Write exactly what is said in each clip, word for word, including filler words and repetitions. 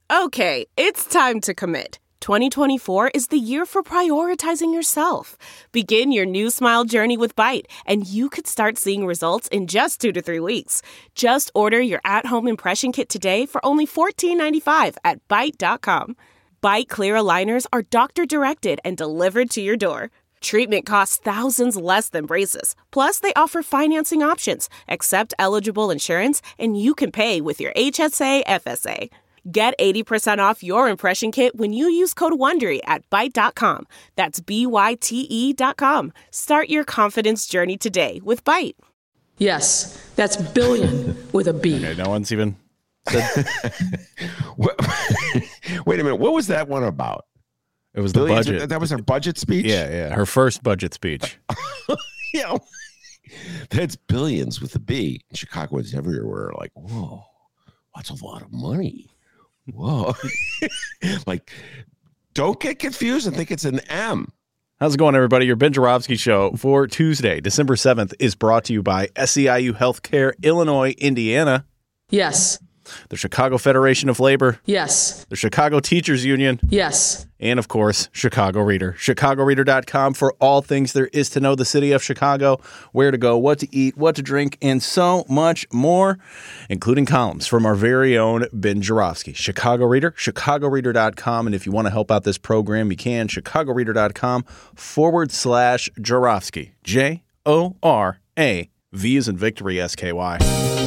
Okay, it's time to commit. twenty twenty-four is the year for prioritizing yourself. Begin your new smile journey with Byte, and you could start seeing results in just two to three weeks. Just order your at-home impression kit today for only fourteen ninety-five at byte dot com. Byte clear aligners are doctor-directed and delivered to your door. Treatment costs thousands less than braces. Plus, they offer financing options, accept eligible insurance, and you can pay with your H S A F S A. Get eighty percent off your impression kit when you use code WONDERY at byte dot com. That's B Y T E dot com. Start your confidence journey today with Byte. Yes, that's billion with a B. Okay, no one's even said. Wait a minute. What was that one about? It was the Billions, budget. That was her budget speech? Yeah, yeah. Her first budget speech. Yeah. That's billions with a B. Chicagoans everywhere are like, whoa, that's a lot of money. Whoa. Like, don't get confused and think it's an M. How's it going, everybody? Your Ben Joravsky Show for Tuesday, December seventh, is brought to you by S E I U Healthcare, Illinois, Indiana. Yes. The Chicago Federation of Labor. Yes. The Chicago Teachers Union. Yes. And, of course, Chicago Reader. Chicago Reader dot com for all things there is to know the city of Chicago, where to go, what to eat, what to drink, and so much more, including columns from our very own Ben Joravsky. Chicago Reader, Chicago Reader dot com. And if you want to help out this program, you can. Chicago Reader dot com forward slash Joravsky. J O R A V as in victory, S K Y.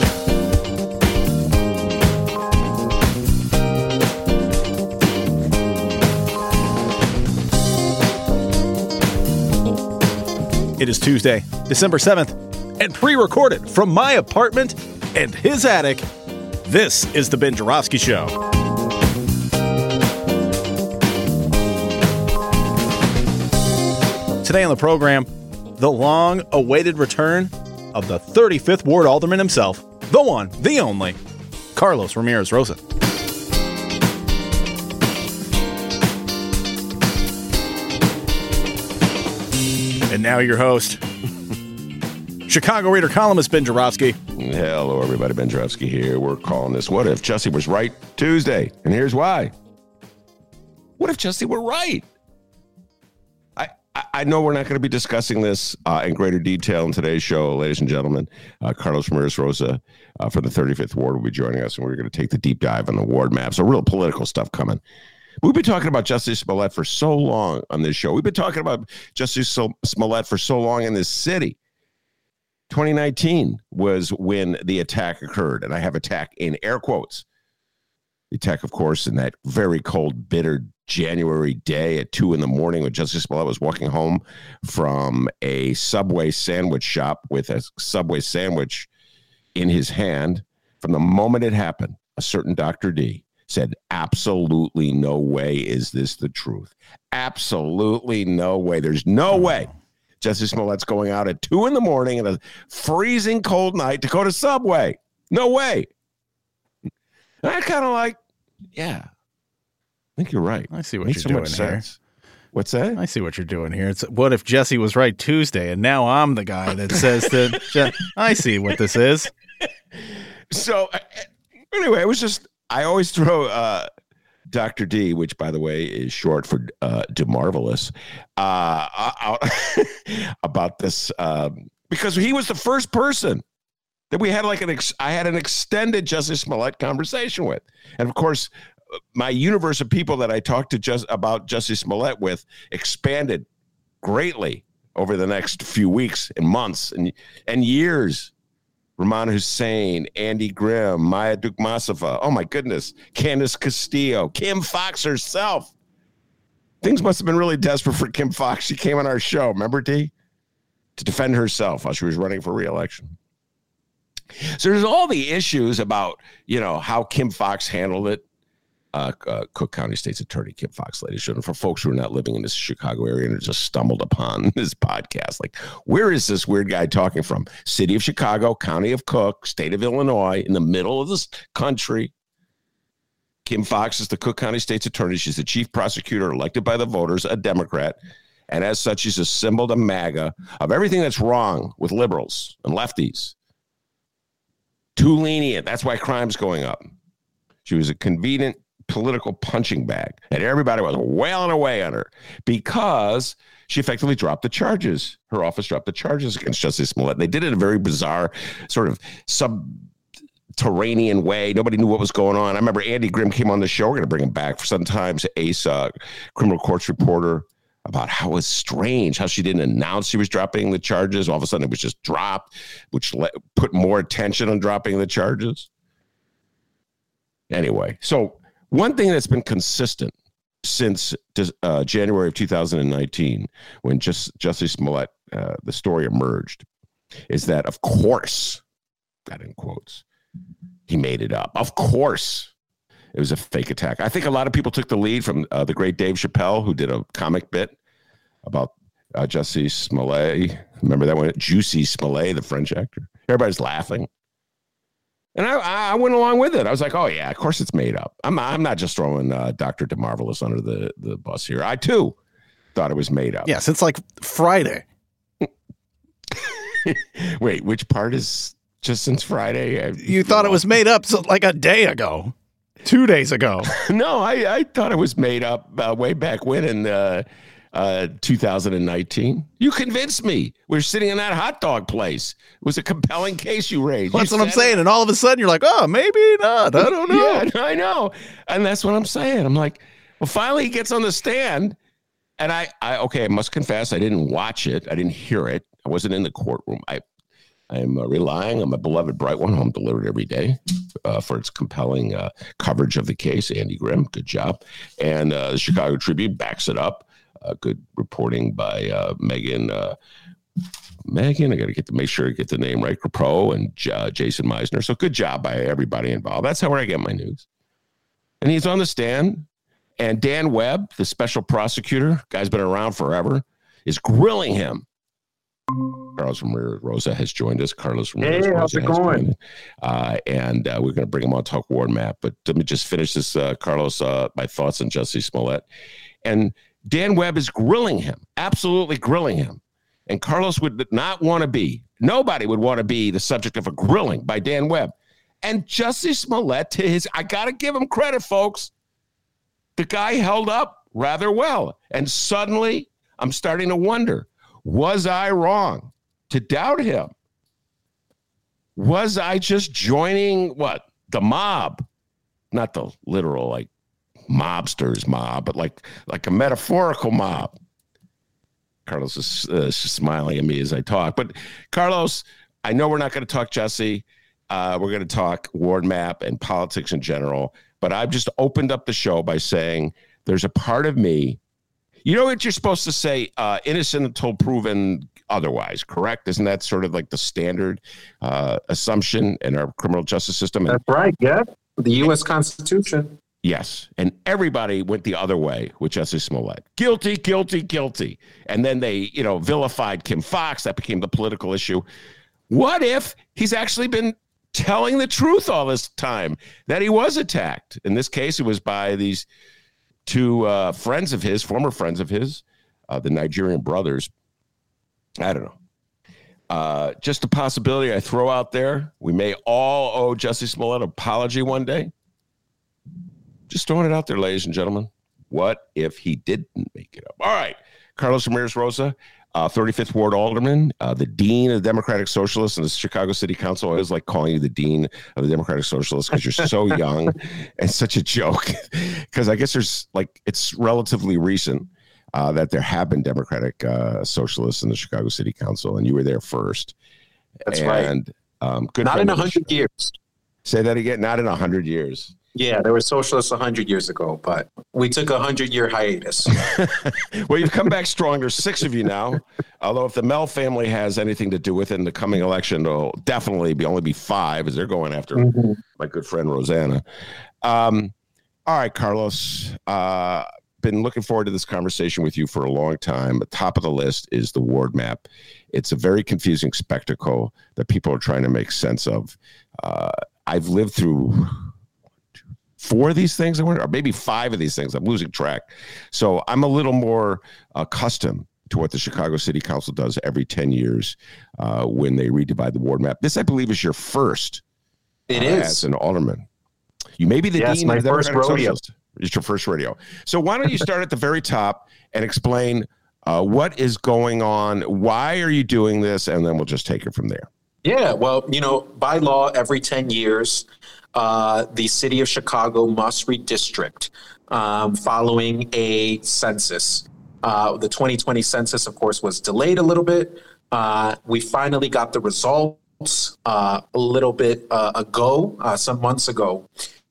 It is Tuesday, December seventh, and pre-recorded from my apartment and his attic, this is the Ben Joravsky Show. Today on the program, the long-awaited return of the thirty-fifth Ward Alderman himself, the one, the only, Carlos Ramirez Rosa. And now your host, Chicago Reader columnist Ben Joravsky. Hello, everybody. Ben Joravsky here. We're calling this What If Jussie Was Right Tuesday. And here's why. What if Jussie were right? I, I, I know we're not going to be discussing this uh, in greater detail in today's show, ladies and gentlemen. Uh, Carlos Ramirez Rosa uh, from the thirty-fifth Ward will be joining us, and we're going to take the deep dive on the ward map. So real political stuff coming. We've been talking about Jussie Smollett for so long on this show. We've been talking about Jussie Smollett for so long in this city. twenty nineteen was when the attack occurred, and I have attack in air quotes. The attack, of course, in that very cold, bitter January day at two in the morning when Jussie Smollett was walking home from a Subway sandwich shop with a Subway sandwich in his hand. From the moment it happened, a certain Doctor D said, absolutely no way is this the truth. Absolutely no way. There's no way Jussie Smollett's going out at two in the morning in a freezing cold night to go to Subway. No way. And I kind of like, yeah, I think you're right. I see what Makes you're so doing here. Sense. What's that? I see what you're doing here. It's what if Jussie was right Tuesday, and now I'm the guy that says that. Je- I see what this is. So anyway, it was just, I always throw uh, Doctor D, which, by the way, is short for uh, DeMarvelous, uh, out about this um, because he was the first person that we had like an ex- I had an extended Jussie Smollett conversation with, and of course, my universe of people that I talked to just about Jussie Smollett with expanded greatly over the next few weeks and months and and years. Rahman Hussein, Andy Grimm, Maya Dukmasova. Oh, my goodness. Candace Castillo, Kim Fox herself. Things must have been really desperate for Kim Fox. She came on our show, remember, D? To defend herself while she was running for re-election. So there's all the issues about, you know, how Kim Fox handled it. Uh, uh, Cook County State's Attorney Kim Fox, ladies and gentlemen, for folks who are not living in this Chicago area and just stumbled upon this podcast. Like, where is this weird guy talking from? City of Chicago, County of Cook, State of Illinois, in the middle of this country. Kim Fox is the Cook County State's Attorney. She's the chief prosecutor elected by the voters, a Democrat. And as such, she's a symbol to MAGA of everything that's wrong with liberals and lefties. Too lenient. That's why crime's going up. She was a convenient political punching bag. And everybody was wailing away on her because she effectively dropped the charges. Her office dropped the charges against Justice Smollett. They did it in a very bizarre sort of subterranean way. Nobody knew what was going on. I remember Andy Grimm came on the show. We're going to bring him back for some times. Ace, uh, criminal courts reporter, about how it was strange, how she didn't announce she was dropping the charges. All of a sudden, it was just dropped, which let, put more attention on dropping the charges. Anyway, so one thing that's been consistent since uh, January of two thousand nineteen, when just Justice Smollett, uh, the story emerged, is that, of course, that in quotes, he made it up. Of course. It was a fake attack. I think a lot of people took the lead from uh, the great Dave Chappelle, who did a comic bit about uh, Justice Smollett. Remember that one? Juicy Smollett, the French actor. Everybody's laughing. And I, I went along with it. I was like, oh, yeah, of course it's made up. I'm, I'm not just throwing uh, Doctor DeMarvelous under the, the bus here. I, too, thought it was made up. Yeah, since like Friday. Wait, which part is just since Friday? I, you thought it was made up so, like a day ago. Two days ago. No, I, I thought it was made up uh, way back when in uh, uh, two thousand nineteen. You convinced me. We were sitting in that hot dog place. It was a compelling case you raised. That's you what I'm saying. It. And all of a sudden you're like, oh, maybe not. I don't know. Yeah, I know. And that's what I'm saying. I'm like, well, finally he gets on the stand. And I, I okay, I must confess, I didn't watch it. I didn't hear it. I wasn't in the courtroom. I I'm uh, relying on my beloved Bright One Home Delivered every day uh, for its compelling uh, coverage of the case. Andy Grimm, good job. And uh, the Chicago Tribune backs it up. Uh, good reporting by uh, Megan. Uh, Megan, I got to get to make sure I get the name right. Capro and uh, Jason Meisner. So good job by everybody involved. That's how I get my news. And he's on the stand. And Dan Webb, the special prosecutor, guy's been around forever, is grilling him. Carlos Ramirez Rosa has joined us. Carlos Ramirez hey, Rosa how's it going? Uh, and uh, we're going to bring him on Talk Ward Map. But let me just finish this, uh, Carlos, uh, my thoughts on Justice Smollett. And Dan Webb is grilling him, absolutely grilling him. And Carlos would not want to be, nobody would want to be the subject of a grilling by Dan Webb. And Justice Smollett, to his, I got to give him credit, folks. The guy held up rather well. And suddenly, I'm starting to wonder, was I wrong to doubt him? Was I just joining what? The mob? Not the literal like mobsters mob, but like like a metaphorical mob. Carlos is uh, smiling at me as I talk. But Carlos, I know we're not going to talk Jesse. Uh, we're going to talk Ward Map and politics in general. But I've just opened up the show by saying there's a part of me. You know what you're supposed to say? Uh, innocent until proven otherwise, correct? Isn't that sort of like the standard uh, assumption in our criminal justice system? That's right, yeah. The U S Constitution. Yes. And everybody went the other way with Justice Smollett. Guilty, guilty, guilty. And then they, you know, vilified Kim Foxx. That became the political issue. What if he's actually been telling the truth all this time, that he was attacked? In this case, it was by these two uh, friends of his, former friends of his, uh, the Nigerian brothers. I don't know. Uh, just a possibility I throw out there. We may all owe Justice Smollett an apology one day. Just throwing it out there, ladies and gentlemen. What if he didn't make it up? All right. Carlos Ramirez Rosa, uh, thirty-fifth Ward Alderman, uh, the Dean of the Democratic Socialists and the Chicago City Council. I always like calling you the Dean of the Democratic Socialists because you're so young and such a joke. Because I guess there's like, it's relatively recent uh, that there have been Democratic uh, Socialists in the Chicago City Council, and you were there first. That's and, right. Um, good Not in a hundred years. Say that again. Not in a hundred years. Yeah, there were socialists a hundred years ago, but we took a hundred-year hiatus. Well, you've come back strong. There's six of you now. Although if the Mel family has anything to do with it in the coming election, it'll definitely be only be five, as they're going after mm-hmm. my good friend Rosanna. Um, all right, Carlos. Uh, been looking forward to this conversation with you for a long time. The top of the list is the Ward Map. It's a very confusing spectacle that people are trying to make sense of. Uh, I've lived through four of these things, or maybe five of these things. I'm losing track. So I'm a little more accustomed to what the Chicago City Council does every ten years uh, when they redivide the ward map. This, I believe, is your first. It uh, is. As an alderman. You may be the yes, dean my of the first Democratic rodeo. Socialist. It's your first radio. So why don't you start at the very top and explain uh, what is going on? Why are you doing this? And then we'll just take it from there. Yeah, well, you know, by law, every ten years, uh, the city of Chicago must redistrict um, following a census. Uh, the twenty twenty census, of course, was delayed a little bit. Uh, we finally got the results uh, a little bit uh, ago, uh, some months ago.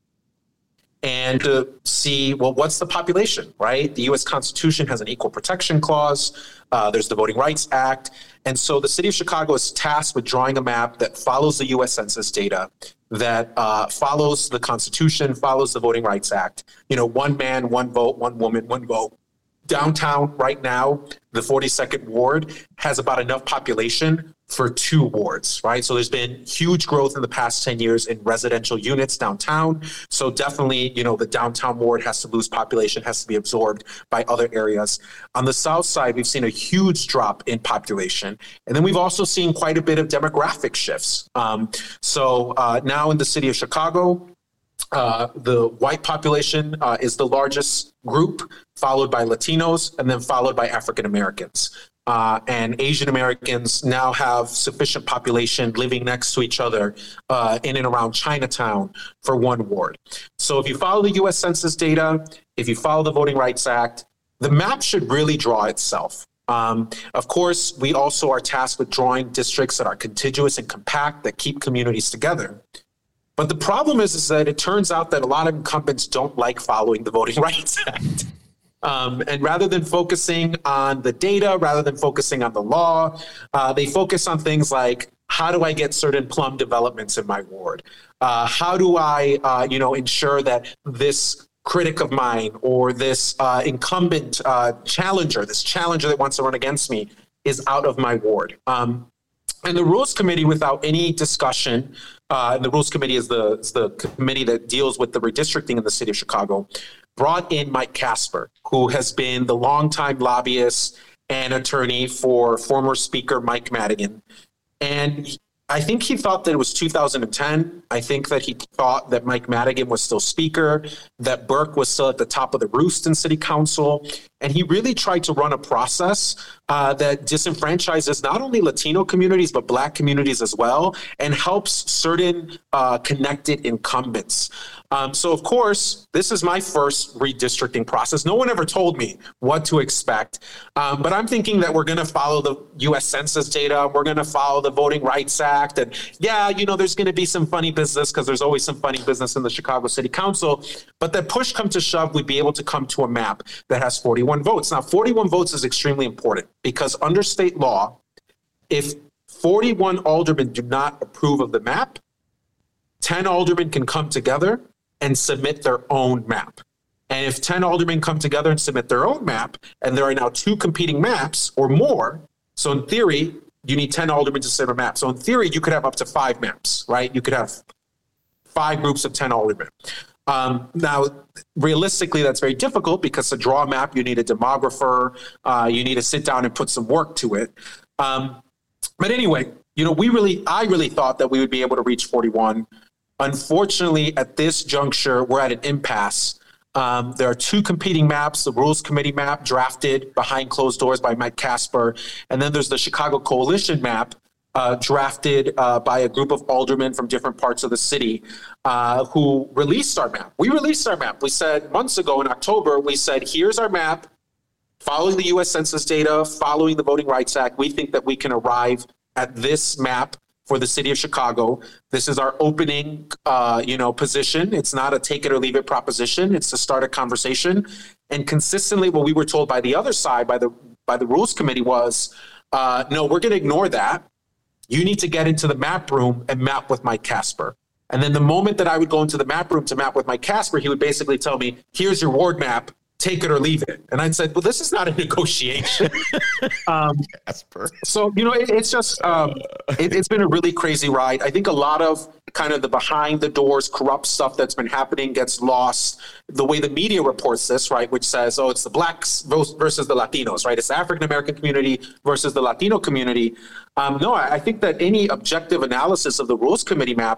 And to see, well, what's the population, right? The U S Constitution has an equal protection clause. Uh, there's the Voting Rights Act. And so the city of Chicago is tasked with drawing a map that follows the U S Census data, that uh, follows the Constitution, follows the Voting Rights Act. You know, one man, one vote, one woman, one vote. Downtown right now, the forty-second ward has about enough population for two wards, right? So there's been huge growth in the past ten years in residential units downtown. So definitely, you know, the downtown ward has to lose population, has to be absorbed by other areas. On the south side, we've seen a huge drop in population. And then we've also seen quite a bit of demographic shifts. Um, so uh, now in the city of Chicago, Uh, the white population uh, is the largest group, followed by Latinos, and then followed by African Americans. Uh, and Asian Americans now have sufficient population living next to each other uh, in and around Chinatown for one ward. So if you follow the U S Census data, if you follow the Voting Rights Act, the map should really draw itself. Um, of course, we also are tasked with drawing districts that are contiguous and compact, that keep communities together. But the problem is, is that it turns out that a lot of incumbents don't like following the Voting Rights Act. Um, and rather than focusing on the data, rather than focusing on the law, uh, they focus on things like, how do I get certain plum developments in my ward? Uh, how do I, uh, you know, ensure that this critic of mine or this uh, incumbent uh, challenger, this challenger that wants to run against me, is out of my ward? Um, And the Rules Committee, without any discussion, uh, and the Rules Committee is the, is the committee that deals with the redistricting in the city of Chicago, brought in Mike Casper, who has been the longtime lobbyist and attorney for former Speaker Mike Madigan. And I think he thought that it was two thousand ten. I think that he thought that Mike Madigan was still Speaker, that Burke was still at the top of the roost in City Council. And he really tried to run a process uh, that disenfranchises not only Latino communities, but Black communities as well, and helps certain uh, connected incumbents. Um, so, of course, this is my first redistricting process. No one ever told me what to expect. Um, but I'm thinking that we're going to follow the U S Census data. We're going to follow the Voting Rights Act. And, yeah, you know, there's going to be some funny business because there's always some funny business in the Chicago City Council. But that push come to shove, we'd be able to come to a map that has forty-one votes. Now, forty-one votes is extremely important because under state law, if forty-one aldermen do not approve of the map, ten aldermen can come together and submit their own map. And if ten aldermen come together and submit their own map, and there are now two competing maps or more, so in theory, you need ten aldermen to submit a map. So in theory, you could have up to five maps, right? You could have five groups of ten aldermen. Um, now, realistically, that's very difficult because to draw a map, you need a demographer. Uh, you need to sit down and put some work to it. Um, but anyway, you know, we really, I really thought that we would be able to reach forty-one. Unfortunately, at this juncture, we're at an impasse. Um, there are two competing maps, the Rules Committee map drafted behind closed doors by Mike Casper, and then there's the Chicago Coalition map uh, drafted uh, by a group of aldermen from different parts of the city uh, who released our map. We released our map. We said months ago in October, we said, here's our map, following the U S Census data, following the Voting Rights Act, we think that we can arrive at this map for the city of Chicago. This is our opening, uh, you know, position. It's not a take it or leave it proposition. It's to start a conversation. And consistently, what we were told by the other side, by the by the Rules Committee, was, uh, no, we're going to ignore that. You need to get into the map room and map with Mike Casper. And then the moment that I would go into the map room to map with Mike Casper, he would basically tell me, here's your ward map. Take it or leave it. And I said, well, this is not a negotiation. um, Casper. So, you know, it, it's just, um, it, it's been a really crazy ride. I think a lot of kind of the behind the doors corrupt stuff that's been happening gets lost. The way the media reports this, right, which says, oh, it's the Blacks versus the Latinos, right? It's the African-American community versus the Latino community. Um, no, I, I think that any objective analysis of the Rules Committee map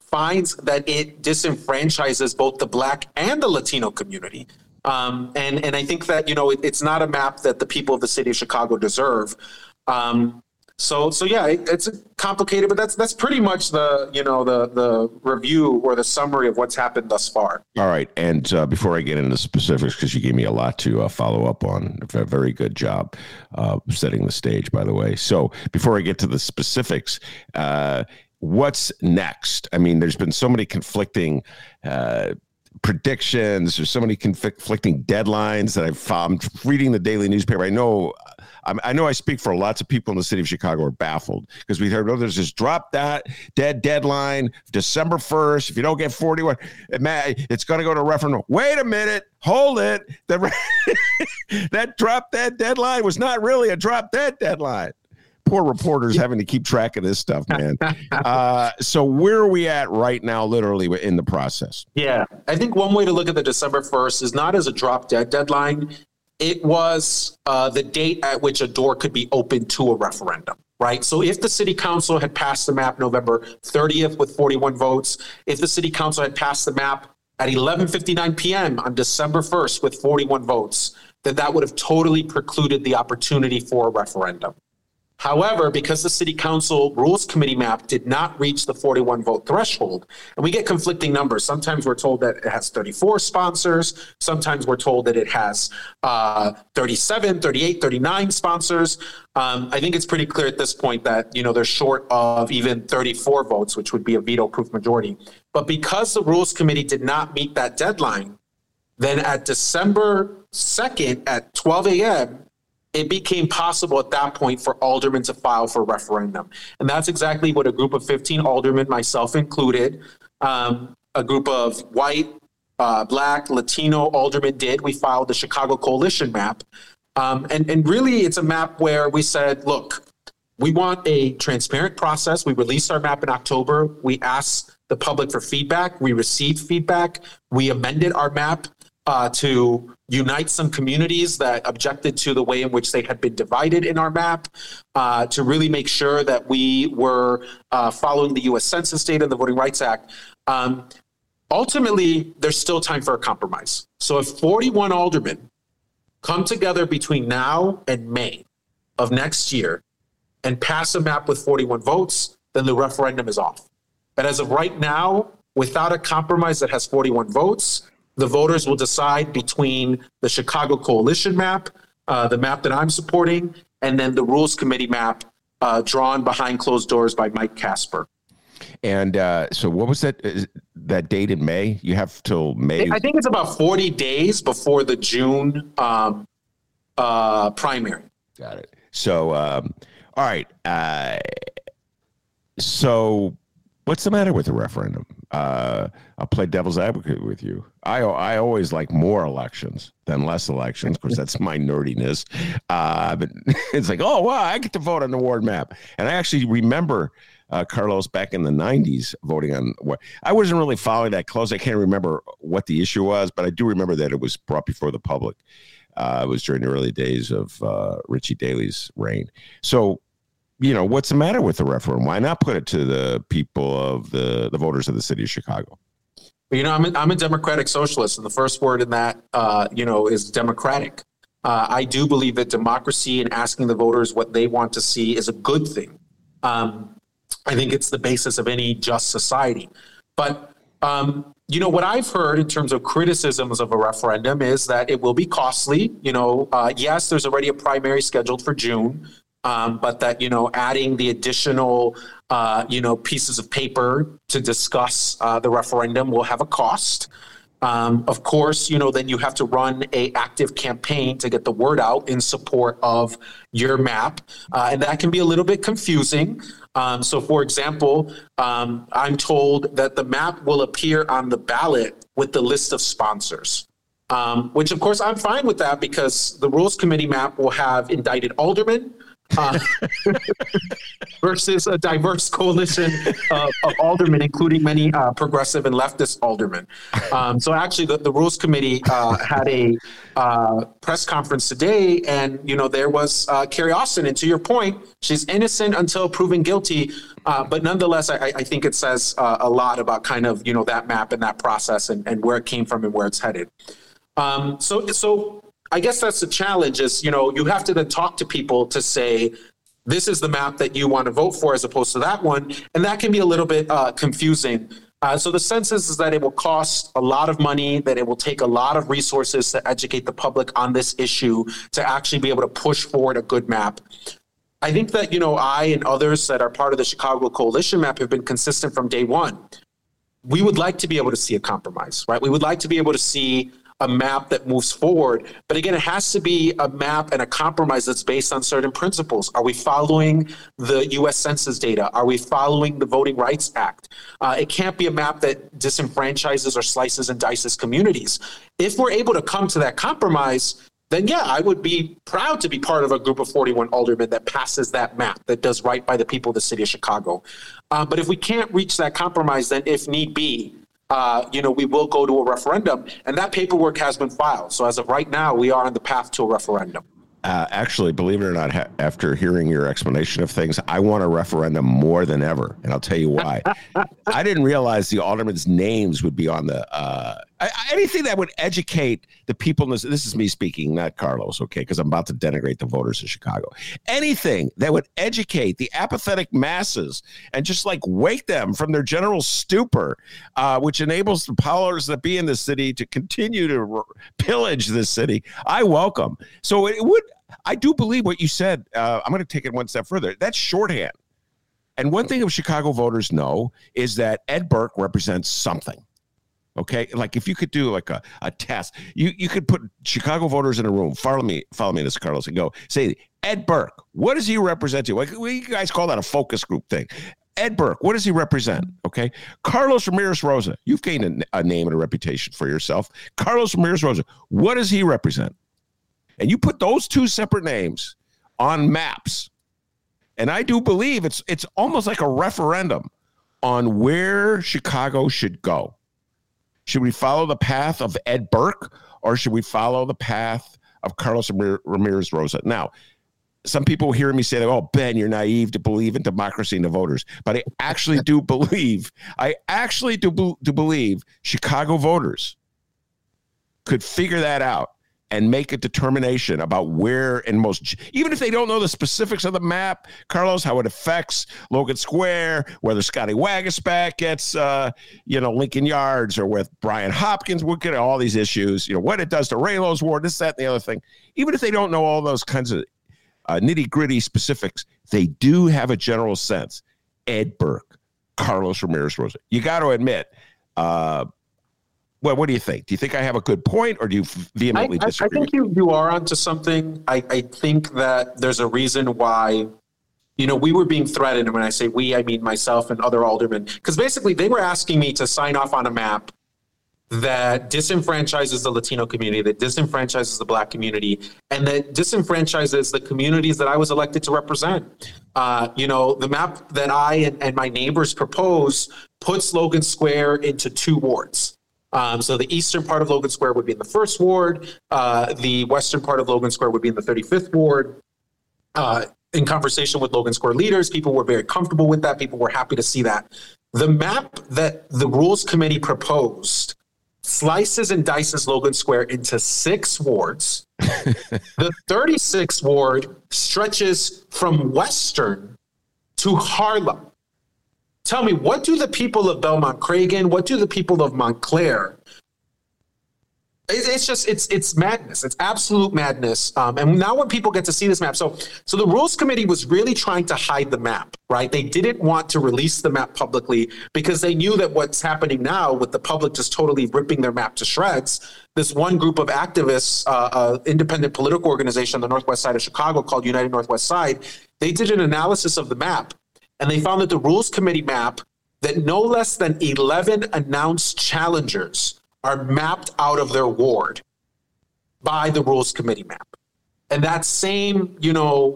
finds that it disenfranchises both the Black and the Latino community. Um, and, and I think that, you know, it, it's not a map that the people of the city of Chicago deserve. Um, so, so yeah, it, it's complicated, but that's that's pretty much the, you know, the the review or the summary of what's happened thus far. All right. And uh, before I get into specifics, because you gave me a lot to uh, follow up on, a very good job uh, setting the stage, by the way. So before I get to the specifics, uh, what's next? I mean, there's been so many conflicting uh predictions. There's so many conflicting deadlines that I've found reading the daily newspaper. I know, I know I speak for lots of people in the city of Chicago are baffled because we heard, oh, there's this drop that dead deadline, December first. If you don't get forty-one, it's going to go to referendum. Wait a minute. Hold it. The, that drop dead deadline was not really a drop dead deadline. Poor reporters having to keep track of this stuff, man. Uh, so where are we at right now, literally in the process? Yeah, I think one way to look at the December first is not as a drop dead deadline. It was uh, the date at which a door could be opened to a referendum, right? So if the city council had passed the map November thirtieth with forty-one votes, if the city council had passed the map at eleven fifty-nine p.m. on December first with forty-one votes, then that would have totally precluded the opportunity for a referendum. However, because the City Council Rules Committee map did not reach the forty-one vote threshold, and we get conflicting numbers. Sometimes we're told that it has thirty-four sponsors. Sometimes we're told that it has uh, thirty-seven, thirty-eight, thirty-nine sponsors. Um, I think it's pretty clear at this point that, you know, they're short of even thirty-four votes, which would be a veto-proof majority. But because the Rules Committee did not meet that deadline, then at December second at twelve a.m., it became possible at that point for aldermen to file for a referendum. And that's exactly what a group of fifteen aldermen, myself included, um, a group of white, uh, Black, Latino aldermen did. We filed the Chicago Coalition map. Um, and, and really, it's a map where we said, look, we want a transparent process. We released our map in October. We asked the public for feedback. We received feedback. We amended our map Uh, to unite some communities that objected to the way in which they had been divided in our map, uh, to really make sure that we were uh, following the U S Census data and the Voting Rights Act. Um, ultimately, there's still time for a compromise. So if forty-one aldermen come together between now and May of next year and pass a map with forty-one votes, then the referendum is off. But as of right now, without a compromise that has forty-one votes, the voters will decide between the Chicago Coalition map, uh, the map that I'm supporting, and then the Rules Committee map uh, drawn behind closed doors by Mike Casper. And uh, so what was that that date in May? You have till May? I think it's about forty days before the June um, uh, primary. Got it. So, um, all right. Uh, so what's the matter with the referendum? Uh, I'll play devil's advocate with you. I I always like more elections than less elections. Of course, that's my nerdiness. Uh, but it's like, oh, wow, I get to vote on the ward map. And I actually remember uh, Carlos back in the nineties voting on what I wasn't really following that close. I can't remember what the issue was, but I do remember that it was brought before the public. Uh, it was during the early days of uh, Richie Daley's reign. So, you know, what's the matter with the referendum? Why not put it to the people of the, the voters of the city of Chicago? You know, I'm a, I'm a democratic socialist, and the first word in that, uh, you know, is democratic. Uh, I do believe that democracy and asking the voters what they want to see is a good thing. Um, I think it's the basis of any just society. But, um, you know, what I've heard in terms of criticisms of a referendum is that it will be costly. You know, uh, yes, there's already a primary scheduled for June. Um, but that, you know, adding the additional, uh, you know, pieces of paper to discuss uh, the referendum will have a cost. Um, of course, you know, then you have to run a active campaign to get the word out in support of your map. Uh, and that can be a little bit confusing. Um, so, for example, um, I'm told that the map will appear on the ballot with the list of sponsors. Um, which, of course, I'm fine with that because the Rules Committee map will have indicted aldermen, uh, versus a diverse coalition of, of aldermen, including many uh, progressive and leftist aldermen. Um, so actually, the, the Rules Committee uh, had a uh, press conference today, and you know there was uh, Carrie Austin. And to your point, she's innocent until proven guilty. Uh, but nonetheless, I, I think it says uh, a lot about kind of you know that map and that process and, and where it came from and where it's headed. Um, so so. I guess that's the challenge is, you know, you have to then talk to people to say, this is the map that you want to vote for as opposed to that one. And that can be a little bit uh, confusing. Uh, so the sense is, is that it will cost a lot of money, that it will take a lot of resources to educate the public on this issue to actually be able to push forward a good map. I think that, you know, I and others that are part of the Chicago Coalition map have been consistent from day one. We would like to be able to see a compromise, right? We would like to be able to see a map that moves forward. But again, it has to be a map and a compromise that's based on certain principles. Are we following the U S Census data? Are we following the Voting Rights Act? Uh, it can't be a map that disenfranchises or slices and dices communities. If we're able to come to that compromise, then yeah, I would be proud to be part of a group of forty-one aldermen that passes that map, that does right by the people of the city of Chicago. Uh, but if we can't reach that compromise, then if need be, Uh, you know, we will go to a referendum, and that paperwork has been filed. So as of right now, we are on the path to a referendum. Uh, actually, believe it or not, ha- after hearing your explanation of things, I want a referendum more than ever, and I'll tell you why. I didn't realize the aldermen's names would be on the uh, I, anything that would educate the people. In this, this is me speaking, not Carlos, okay? Because I'm about to denigrate the voters of Chicago. Anything that would educate the apathetic masses and just like wake them from their general stupor, uh, which enables the powers that be in the city to continue to r- pillage this city, I welcome. So it would. I do believe what you said. Uh, I'm going to take it one step further. That's shorthand. And one thing of Chicago voters know is that Ed Burke represents something. Okay, like if you could do like a, a test, you, you could put Chicago voters in a room. Follow me, follow me, this Carlos, and go say, Ed Burke, what does he represent to you? Like, you guys call that a focus group thing. Ed Burke, what does he represent? Okay, Carlos Ramirez Rosa, you've gained a, a name and a reputation for yourself. Carlos Ramirez Rosa, what does he represent? And you put those two separate names on maps, and I do believe it's it's almost like a referendum on where Chicago should go. Should we follow the path of Ed Burke, or should we follow the path of Carlos Ramirez Rosa? Now, some people hear me say, oh, Ben, you're naive to believe in democracy and the voters. But I actually do believe, I actually do, do believe Chicago voters could figure that out and make a determination about where and most, even if they don't know the specifics of the map, Carlos, how it affects Logan Square, whether Scotty Wagasback gets, uh, you know, Lincoln Yards, or with Brian Hopkins, we'll get all these issues, you know, what it does to Raylo's ward, this, that, and the other thing. Even if they don't know all those kinds of uh, nitty gritty specifics, they do have a general sense. Ed Burke, Carlos Ramirez Rosa. You got to admit, uh, well, what do you think? Do you think I have a good point, or do you vehemently I, disagree? I think you, you are onto something. I, I think that there's a reason why, you know, we were being threatened. And when I say we, I mean myself and other aldermen, because basically they were asking me to sign off on a map that disenfranchises the Latino community, that disenfranchises the Black community, and that disenfranchises the communities that I was elected to represent. Uh, you know, the map that I and, and my neighbors propose puts Logan Square into two wards. Um, so the eastern part of Logan Square would be in the first ward. Uh, the western part of Logan Square would be in the thirty-fifth ward. Uh, in conversation with Logan Square leaders, people were very comfortable with that. People were happy to see that. The map that the Rules Committee proposed slices and dices Logan Square into six wards. The thirty-sixth ward stretches from Western to Harlem. Tell me, what do the people of Belmont Cragen, what do the people of Montclair? It's just, it's it's madness. It's absolute madness. Um, and now when people get to see this map, so so the Rules Committee was really trying to hide the map, right? They didn't want to release the map publicly because they knew that what's happening now with the public just totally ripping their map to shreds, this one group of activists, uh, uh, independent political organization on the northwest side of Chicago called United Northwest Side, they did an analysis of the map. And they found that the Rules Committee map, that no less than eleven announced challengers are mapped out of their ward by the Rules Committee map. And that same, you know,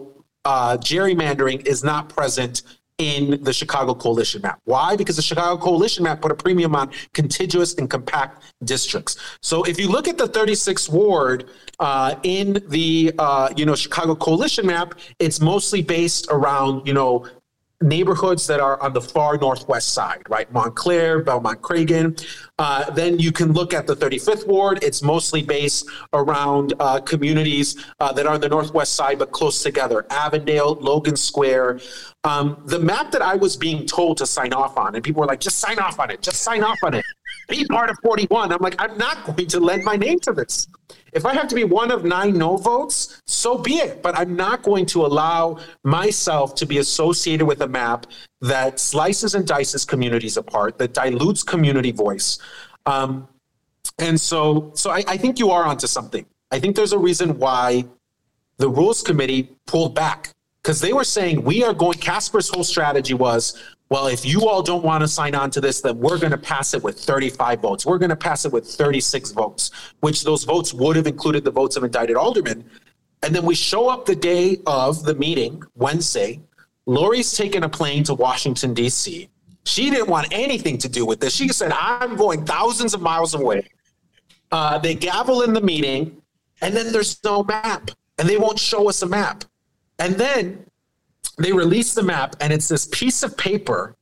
uh, gerrymandering is not present in the Chicago Coalition map. Why? Because the Chicago Coalition map put a premium on contiguous and compact districts. So if you look at the thirty-sixth ward uh, in the uh, you know Chicago Coalition map, it's mostly based around you know neighborhoods that are on the far northwest side, right? Montclair, Belmont Cragen. Uh, then you can look at the thirty-fifth ward. It's mostly based around uh, communities uh, that are on the northwest side, but close together. Avondale, Logan Square. Um, the map that I was being told to sign off on, and people were like, just sign off on it. Just sign off on it. Be part of forty-one. I'm like, I'm not going to lend my name to this. If I have to be one of nine no votes, so be it. But I'm not going to allow myself to be associated with a map that slices and dices communities apart, that dilutes community voice. Um, and so so I, I think you are onto something. I think there's a reason why the Rules Committee pulled back, because they were saying we are going, Casper's whole strategy was, well, if you all don't want to sign on to this, then we're going to pass it with thirty-five votes. We're going to pass it with thirty-six votes, which those votes would have included the votes of indicted aldermen. And then we show up the day of the meeting, Wednesday. Lori's taken a plane to Washington, D C. She didn't want anything to do with this. She said, I'm going thousands of miles away. Uh, they gavel in the meeting, and then there's no map, and they won't show us a map. And then they release the map, and it's this piece of paper.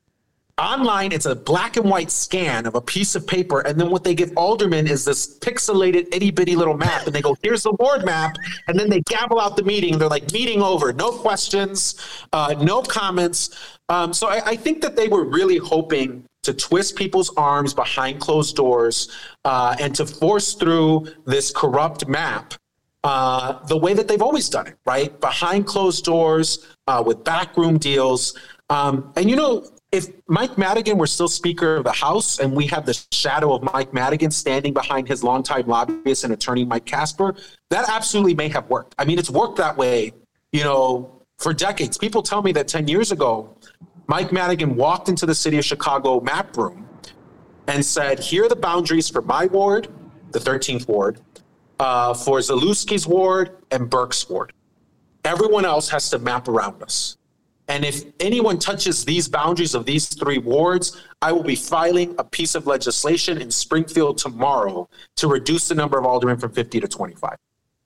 Online, it's a black and white scan of a piece of paper, and then what they give aldermen is this pixelated itty-bitty little map, and they go, here's the ward map, and then they gavel out the meeting. They're like, meeting over, no questions, uh, no comments. Um, so I, I think that they were really hoping to twist people's arms behind closed doors uh, and to force through this corrupt map Uh, the way that they've always done it, right? Behind closed doors, uh, with backroom deals. Um, and, you know, if Mike Madigan were still Speaker of the House and we have the shadow of Mike Madigan standing behind his longtime lobbyist and attorney, Mike Casper, that absolutely may have worked. I mean, it's worked that way, you know, for decades. People tell me that ten years ago, Mike Madigan walked into the city of Chicago map room and said, here are the boundaries for my ward, the thirteenth ward, Uh, for Zalewski's ward and Burke's ward. Everyone else has to map around us. And if anyone touches these boundaries of these three wards, I will be filing a piece of legislation in Springfield tomorrow to reduce the number of aldermen from fifty to twenty-five.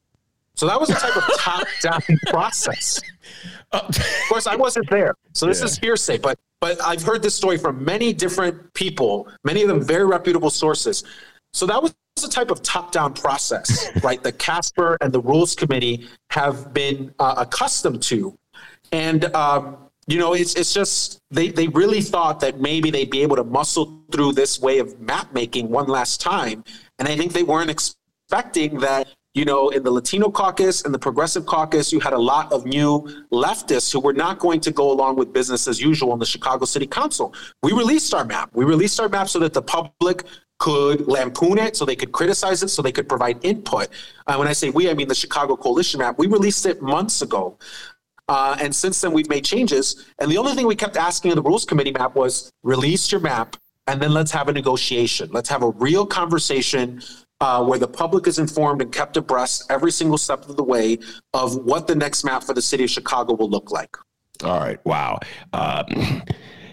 So that was a type of top-down process. Uh, of course, I wasn't there, so this yeah. is hearsay, but but I've heard this story from many different people, many of them very reputable sources. So that was a type of top-down process, right, that Casper and the Rules Committee have been uh, accustomed to. And, um, you know, it's it's just they, they really thought that maybe they'd be able to muscle through this way of map-making one last time. And I think they weren't expecting that, you know, in the Latino caucus and the Progressive caucus, you had a lot of new leftists who were not going to go along with business as usual in the Chicago City Council. We released our map. We released our map so that the public could lampoon it, so they could criticize it, so they could provide input. Uh, when I say we, I mean the Chicago Coalition map. We released it months ago. Uh, and since then, we've made changes. And the only thing we kept asking in the Rules Committee map was, release your map, and then let's have a negotiation. Let's have a real conversation uh, where the public is informed and kept abreast every single step of the way of what the next map for the city of Chicago will look like. All right. Wow. Um,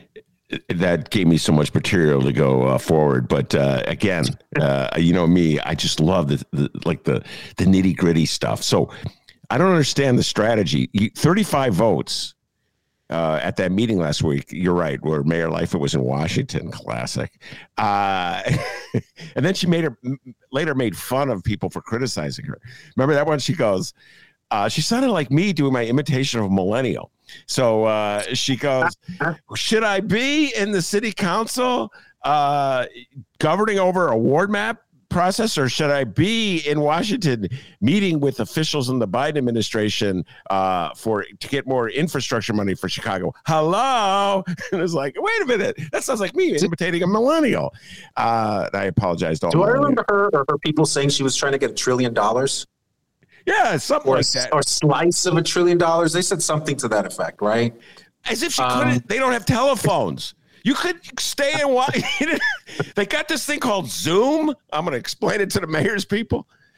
that gave me so much material to go uh, forward. But uh, again, uh, you know me, I just love the, the like the, the nitty gritty stuff. So I don't understand the strategy. You, thirty-five votes uh, at that meeting last week. You're right, where Mayor Lightfoot was in Washington. Classic. Uh, and then she made her later made fun of people for criticizing her. Remember that one? She goes, uh, she sounded like me doing my imitation of a millennial. So uh, she goes, should I be in the city council uh, governing over a ward map process, or should I be in Washington meeting with officials in the Biden administration uh, for to get more infrastructure money for Chicago? Hello. And it's like, wait a minute. That sounds like me imitating a millennial. Uh, I apologize. To all Do I remember her or her people saying she was trying to get a trillion dollars? Yeah, something or, like that. Or slice of a trillion dollars. They said something to that effect, right? As if she um, couldn't. They don't have telephones. You could stay and watch. They got this thing called Zoom. I'm going to explain it to the mayor's people.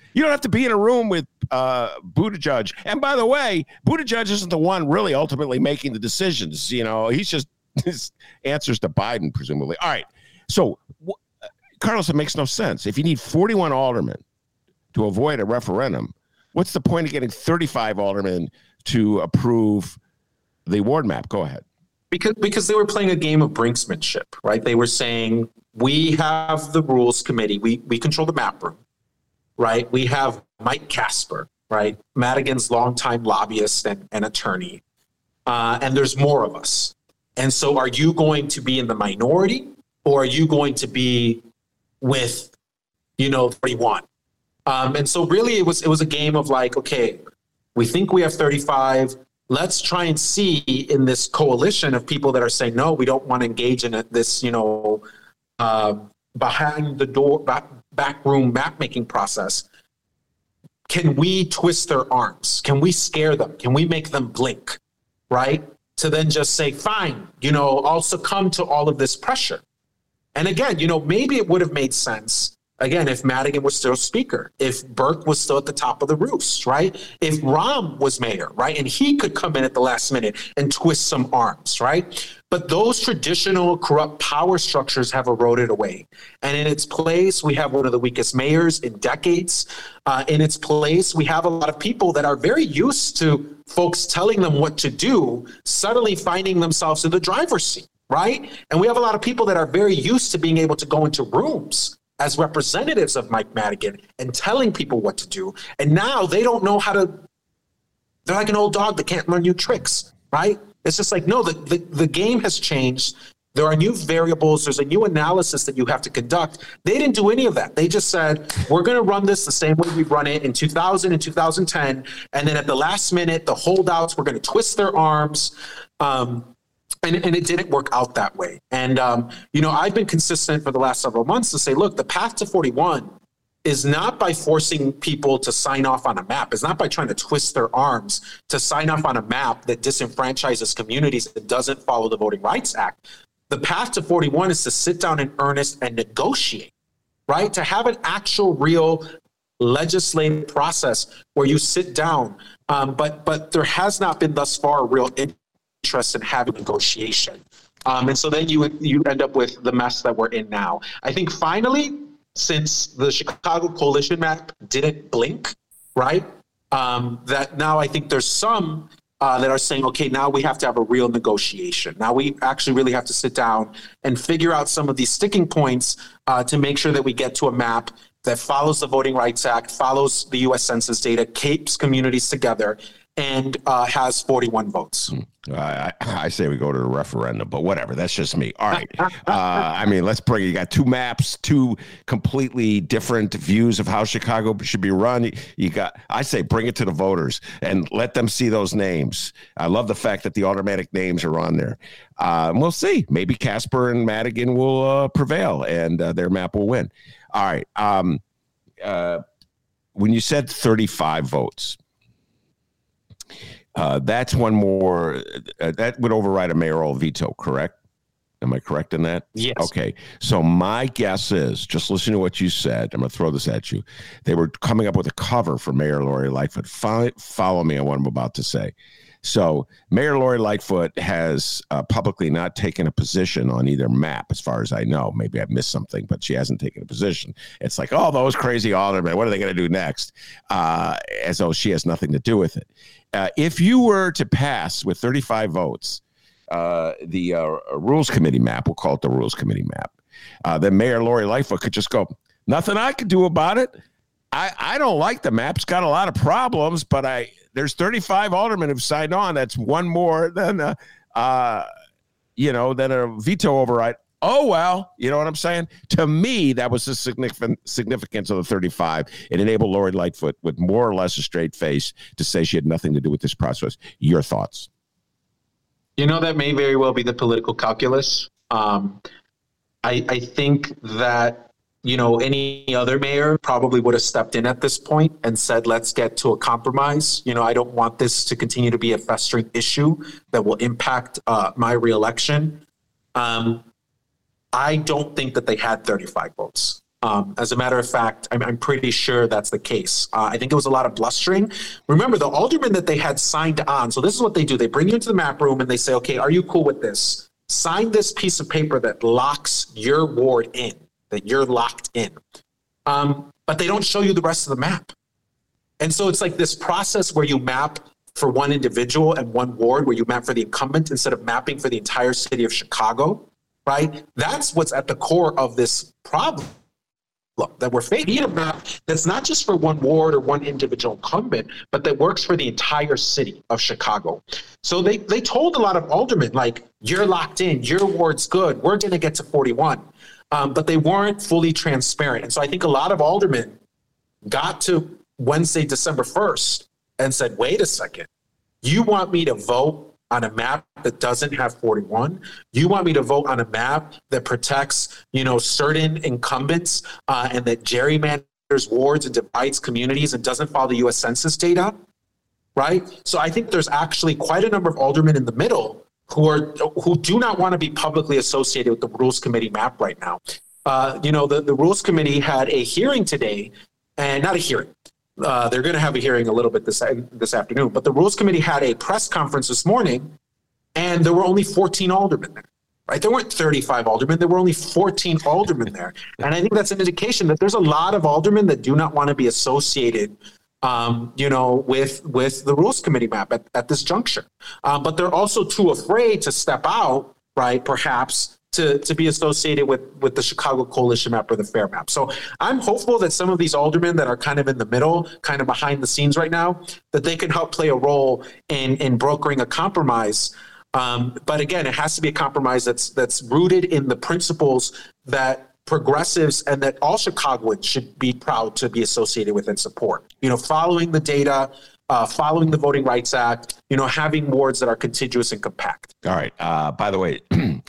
You don't have to be in a room with uh, Buttigieg. And by the way, Buttigieg isn't the one really ultimately making the decisions. You know, he's just his answers to Biden, presumably. All right. So, w- Carlos, it makes no sense. If you need forty-one aldermen to avoid a referendum, what's the point of getting thirty-five aldermen to approve the ward map? Go ahead. Because because they were playing a game of brinksmanship, right? They were saying, we have the rules committee. We we control the map room, right? We have Mike Casper, right? Madigan's longtime lobbyist and, and attorney. Uh, and there's more of us. And so are you going to be in the minority, or are you going to be with, you know, thirty-one? Um, and so really it was it was a game of like, okay, we think we have thirty-five. Let's try and see in this coalition of people that are saying, no, we don't want to engage in this, you know, uh, behind the door, back, back room map making process. Can we twist their arms? Can we scare them? Can we make them blink, right? To then just say, fine, you know, I'll succumb to all of this pressure. And again, you know, maybe it would have made sense, again, if Madigan was still speaker, if Burke was still at the top of the roost, right? If Rahm was mayor, right? And he could come in at the last minute and twist some arms, right? But those traditional corrupt power structures have eroded away. And in its place, we have one of the weakest mayors in decades. Uh, in its place, we have a lot of people that are very used to folks telling them what to do, suddenly finding themselves in the driver's seat, right? And we have a lot of people that are very used to being able to go into rooms as representatives of Mike Madigan and telling people what to do. And now they don't know how to, they're like an old dog that can't learn new tricks, right? It's just like, no, the, the, the game has changed. There are new variables. There's a new analysis that you have to conduct. They didn't do any of that. They just said, we're going to run this the same way we've run it in two thousand and two thousand ten. And then at the last minute, the holdouts were going to twist their arms. Um, And, and it didn't work out that way. And, um, you know, I've been consistent for the last several months to say, look, the path to forty-one is not by forcing people to sign off on a map. It's not by trying to twist their arms to sign off on a map that disenfranchises communities that doesn't follow the Voting Rights Act. The path to forty-one is to sit down in earnest and negotiate, right? To have an actual real legislative process where you sit down. Um, but but there has not been thus far a real interest interest in having negotiation. Um, and so then you you end up with the mess that we're in now. I think finally, since the Chicago coalition map didn't blink, right, um, that now I think there's some uh, that are saying, okay, now we have to have a real negotiation. Now we actually really have to sit down and figure out some of these sticking points uh, to make sure that we get to a map that follows the Voting Rights Act, follows the U S Census data, keeps communities together, and uh, has forty-one votes. I, I say we go to the referendum, but whatever. That's just me. All right. Uh, I mean, let's bring it. You got two maps, two completely different views of how Chicago should be run. You got, I say, bring it to the voters and let them see those names. I love the fact that the automatic names are on there. Uh, we'll see. Maybe Casper and Madigan will uh, prevail and uh, their map will win. All right. Um, uh, when you said thirty-five votes, Uh, that's one more, uh, that would override a mayoral veto, correct? Am I correct in that? Yes. Okay. So my guess is, just listen to what you said. I'm going to throw this at you. They were coming up with a cover for Mayor Lori Lightfoot. Follow, follow me on what I'm about to say. So Mayor Lori Lightfoot has uh, publicly not taken a position on either map, as far as I know. Maybe I've missed something, but she hasn't taken a position. It's like, oh, those crazy aldermen, what are they going to do next? Uh, as though she has nothing to do with it. Uh, if you were to pass with thirty-five votes, uh, the uh, Rules Committee map, we'll call it the Rules Committee map, uh, then Mayor Lori Lightfoot could just go, nothing I could do about it. I, I don't like the map. It's got a lot of problems, but I there's thirty-five aldermen who've signed on. That's one more than, uh, uh, you know, than a veto override. Oh, well, you know what I'm saying? To me, that was the significant significance of the thirty-five. It enabled Lori Lightfoot with more or less a straight face to say she had nothing to do with this process. Your thoughts? You know, that may very well be the political calculus. Um, I, I think that, you know, any other mayor probably would have stepped in at this point and said, let's get to a compromise. You know, I don't want this to continue to be a festering issue that will impact uh, my reelection. Um, I don't think that they had thirty-five votes. Um, as a matter of fact, I'm, I'm pretty sure that's the case. Uh, I think it was a lot of blustering. Remember, the aldermen that they had signed on, so this is what they do. They bring you into the map room and they say, okay, are you cool with this? Sign this piece of paper that locks your ward in, that you're locked in. Um, but they don't show you the rest of the map. And so it's like this process where you map for one individual and one ward, where you map for the incumbent instead of mapping for the entire city of Chicago, right? That's what's at the core of this problem that we're facing. We need a map that's not just for one ward or one individual incumbent, but that works for the entire city of Chicago. So they, they told a lot of aldermen, like, you're locked in, your ward's good, we're going to get to forty-one. Um, but they weren't fully transparent. And so I think a lot of aldermen got to Wednesday, December first, and said, wait a second, you want me to vote on a map that doesn't have forty-one? You want me to vote on a map that protects, you know, certain incumbents uh, and that gerrymanders wards and divides communities and doesn't follow the U S Census data, right? So I think there's actually quite a number of aldermen in the middle who are who do not want to be publicly associated with the Rules Committee map right now. Uh, you know, the, the Rules Committee had a hearing today, and not a hearing. Uh, they're going to have a hearing a little bit this this afternoon, but the Rules Committee had a press conference this morning, and there were only fourteen aldermen there, right? There weren't thirty-five aldermen. There were only fourteen aldermen there. And I think that's an indication that there's a lot of aldermen that do not want to be associated, um, you know, with with the Rules Committee map at, at this juncture. Uh, but they're also too afraid to step out, right, perhaps, to, to be associated with, with the Chicago Coalition map or the FAIR map. So I'm hopeful that some of these aldermen that are kind of in the middle, kind of behind the scenes right now, that they can help play a role in, in brokering a compromise. Um, but again, it has to be a compromise that's that's rooted in the principles that progressives and that all Chicagoans should be proud to be associated with and support. You know, following the data, uh, following the Voting Rights Act, you know, having wards that are contiguous and compact. All right. Uh, by the way,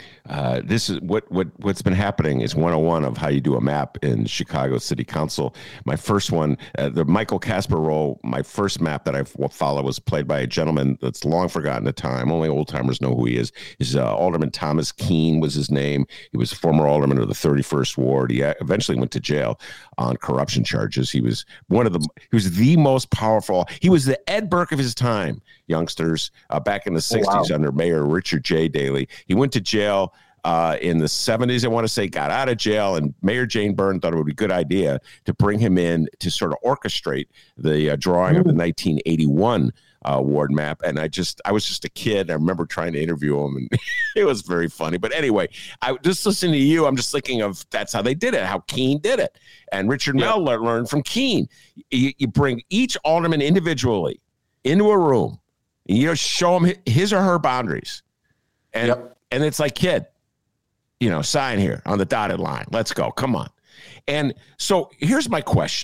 uh, this is what, what, what's been happening is one oh one of how you do a map in Chicago City Council. My first one, uh, the Michael Casper role, my first map that I follow was played by a gentleman that's long forgotten the time. Only old timers know who he is. He's uh, Alderman Thomas Keene was his name. He was a former alderman of the thirty-first Ward. He eventually went to jail on corruption charges. He was one of the, he was the most powerful. He was the Ed Burke of his time, youngsters, uh, back in the sixties oh, wow. under Mayor Richard J. Daley. He went to jail uh, in the seventies, I want to say, got out of jail, and Mayor Jane Byrne thought it would be a good idea to bring him in to sort of orchestrate the uh, drawing mm-hmm. of the nineteen eighty-one uh, ward map. And I just, I was just a kid. I remember trying to interview him, and it was very funny. But anyway, I just listening to you, I'm just thinking of that's how they did it, how Keene did it. And Richard yeah. Mell learned from Keene. You, you bring each alderman individually into a room, and you show them his or her boundaries. And yep. and it's like, kid, you know, sign here on the dotted line. Let's go. Come on. And so here's my question.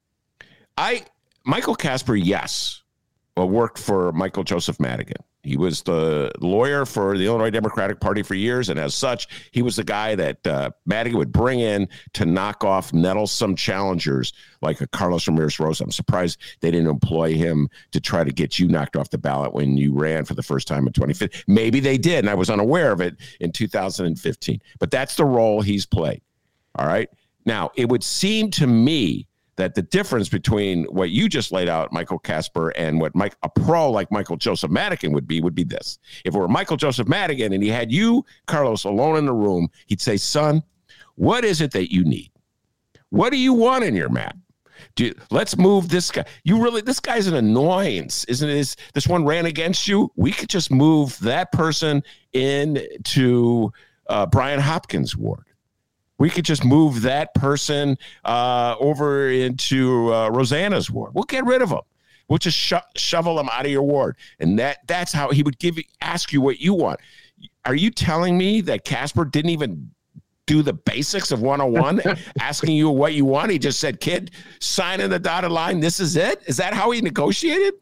I Michael Casper, yes, well, worked for Michael Joseph Madigan. He was the lawyer for the Illinois Democratic Party for years, and as such, he was the guy that uh, Madigan would bring in to knock off nettlesome challengers like a Carlos Ramirez-Rosa. I'm surprised they didn't employ him to try to get you knocked off the ballot when you ran for the first time in twenty fifteen. Maybe they did, and I was unaware of it in two thousand fifteen. But that's the role he's played, all right? Now, it would seem to me that the difference between what you just laid out, Michael Casper, and what Mike, a pro like Michael Joseph Madigan would be, would be this. If it were Michael Joseph Madigan and he had you, Carlos, alone in the room, he'd say, son, what is it that you need? What do you want in your map? Do you, let's move this guy. You really, this guy's an annoyance, isn't it? This, this one ran against you. We could just move that person into uh, Brian Hopkins' ward. We could just move that person uh, over into uh, Rosanna's ward. We'll get rid of them. We'll just sho- shovel them out of your ward. And that that's how he would give you, ask you what you want. Are you telling me that Casper didn't even do the basics of one oh one, asking you what you want? He just said, kid, sign in the dotted line. This is it? Is that how he negotiated?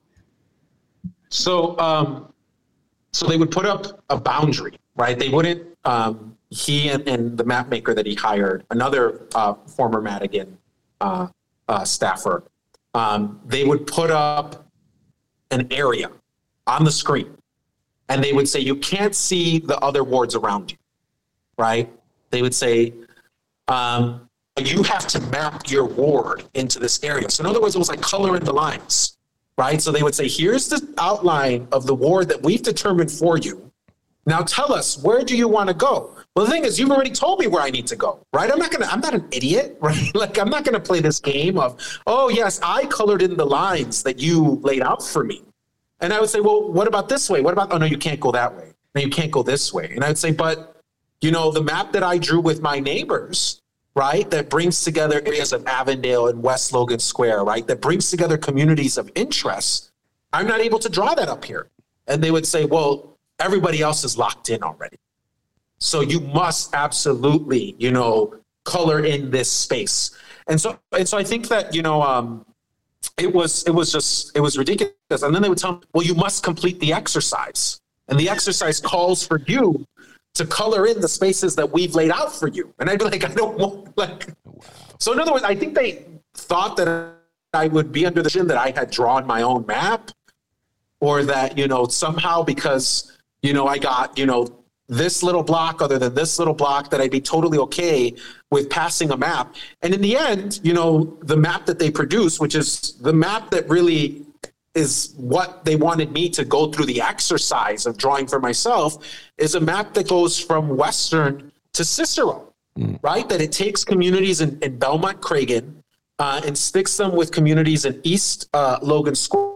So, um, so they would put up a boundary, right? They wouldn't... Um, He and, and the map maker that he hired, another uh, former Madigan uh, uh, staffer, um, they would put up an area on the screen, and they would say, you can't see the other wards around you, right? They would say, um, you have to map your ward into this area. So in other words, it was like color in the lines, right? So they would say, here's the outline of the ward that we've determined for you. Now tell us, where do you want to go? Well, the thing is, you've already told me where I need to go, right? I'm not going to, I'm not an idiot, right? Like, I'm not going to play this game of, oh, yes, I colored in the lines that you laid out for me. And I would say, well, what about this way? What about, oh, no, you can't go that way. No, you can't go this way. And I would say, but, you know, the map that I drew with my neighbors, right, that brings together areas of Avondale and West Logan Square, right, that brings together communities of interest, I'm not able to draw that up here. And they would say, well, everybody else is locked in already. So you must absolutely, you know, color in this space. And so, and so I think that, you know, um, it was, it was just, it was ridiculous. And then they would tell me, well, you must complete the exercise. And the exercise calls for you to color in the spaces that we've laid out for you. And I'd be like, I don't want, like, wow. So in other words, I think they thought that I would be under the impression that I had drawn my own map, or that, you know, somehow because, you know, I got, you know, this little block other than this little block, that I'd be totally okay with passing a map. And in the end, you know, the map that they produce, which is the map that really is what they wanted me to go through the exercise of drawing for myself, is a map that goes from Western to Cicero, mm. right? That it takes communities in, in Belmont Cragen uh, and sticks them with communities in East uh, Logan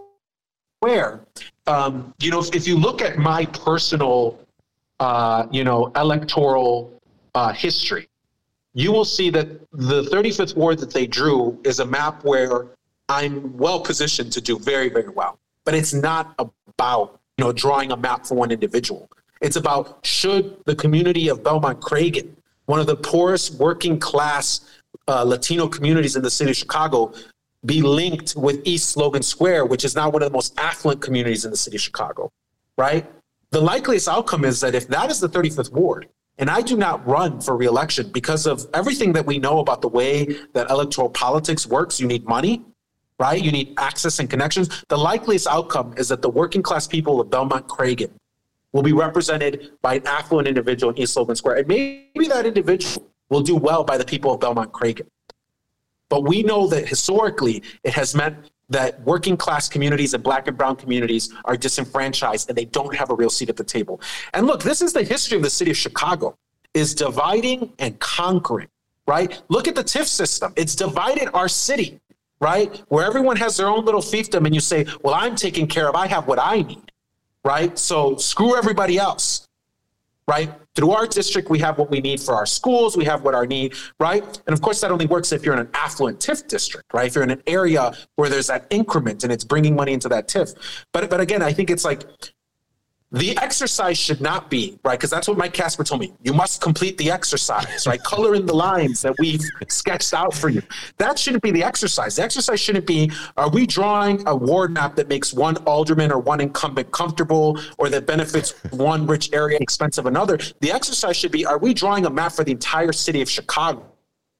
Square. Um, you know, if, if you look at my personal Uh, you know, electoral uh, history, you will see that the thirty-fifth ward that they drew is a map where I'm well positioned to do very, very well. But it's not about, you know, drawing a map for one individual. It's about, should the community of Belmont Cragen, one of the poorest working class uh, Latino communities in the city of Chicago, be linked with East Logan Square, which is now one of the most affluent communities in the city of Chicago, right? The likeliest outcome is that if that is the thirty-fifth ward, and I do not run for reelection because of everything that we know about the way that electoral politics works, you need money, right? You need access and connections. The likeliest outcome is that the working class people of Belmont Cragen will be represented by an affluent individual in East Logan Square. And maybe that individual will do well by the people of Belmont Cragen. But we know that historically it has meant that working class communities and black and brown communities are disenfranchised and they don't have a real seat at the table. And look, this is the history of the city of Chicago, is dividing and conquering, right? Look at the TIF system. It's divided our city, right? Where everyone has their own little fiefdom and you say, well, I'm taken care of. I have what I need, right? So screw everybody else, right? Through our district, we have what we need for our schools. We have what our need, right? And of course, that only works if you're in an affluent TIF district, right? If you're in an area where there's that increment and it's bringing money into that TIF. But, but again, I think it's like, the exercise should not be, right? Because that's what Mike Casper told me. You must complete the exercise, right? Color in the lines that we've sketched out for you. That shouldn't be the exercise. The exercise shouldn't be, are we drawing a ward map that makes one alderman or one incumbent comfortable, or that benefits one rich area, expense of another? The exercise should be, are we drawing a map for the entire city of Chicago?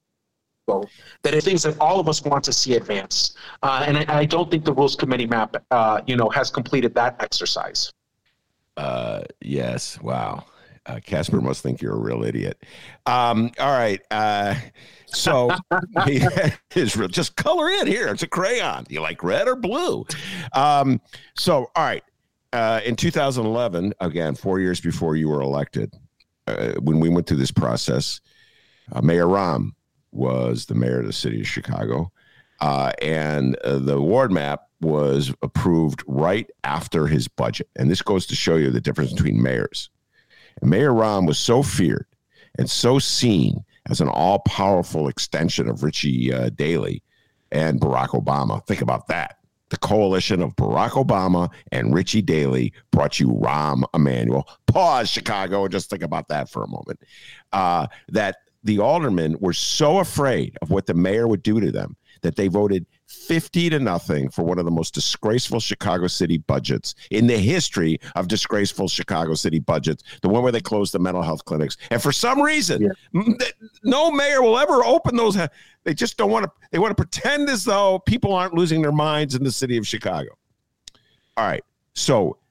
That are things that all of us want to see advance. Uh, and I, I don't think the Rules Committee map, uh, you know, has completed that exercise. Uh, yes. Wow. Uh, Casper must think you're a real idiot. Um, all right. Uh, so is real. Just color in here. It's a crayon. Do you like red or blue? Um, so, all right. Uh, in two thousand eleven, again, four years before you were elected, uh, when we went through this process, uh, Mayor Rahm was the mayor of the city of Chicago. Uh, and uh, the ward map was approved right after his budget. And this goes to show you the difference between mayors. And Mayor Rahm was so feared and so seen as an all-powerful extension of Richie uh, Daley and Barack Obama. Think about that. The coalition of Barack Obama and Richie Daley brought you Rahm Emanuel. Pause, Chicago, and just think about that for a moment. Uh, that the aldermen were so afraid of what the mayor would do to them that they voted fifty to nothing for one of the most disgraceful Chicago City budgets in the history of disgraceful Chicago City budgets, the one where they closed the mental health clinics. And for some reason, yeah. no mayor will ever open those. They just don't want to. They want to pretend as though people aren't losing their minds in the city of Chicago. All right. So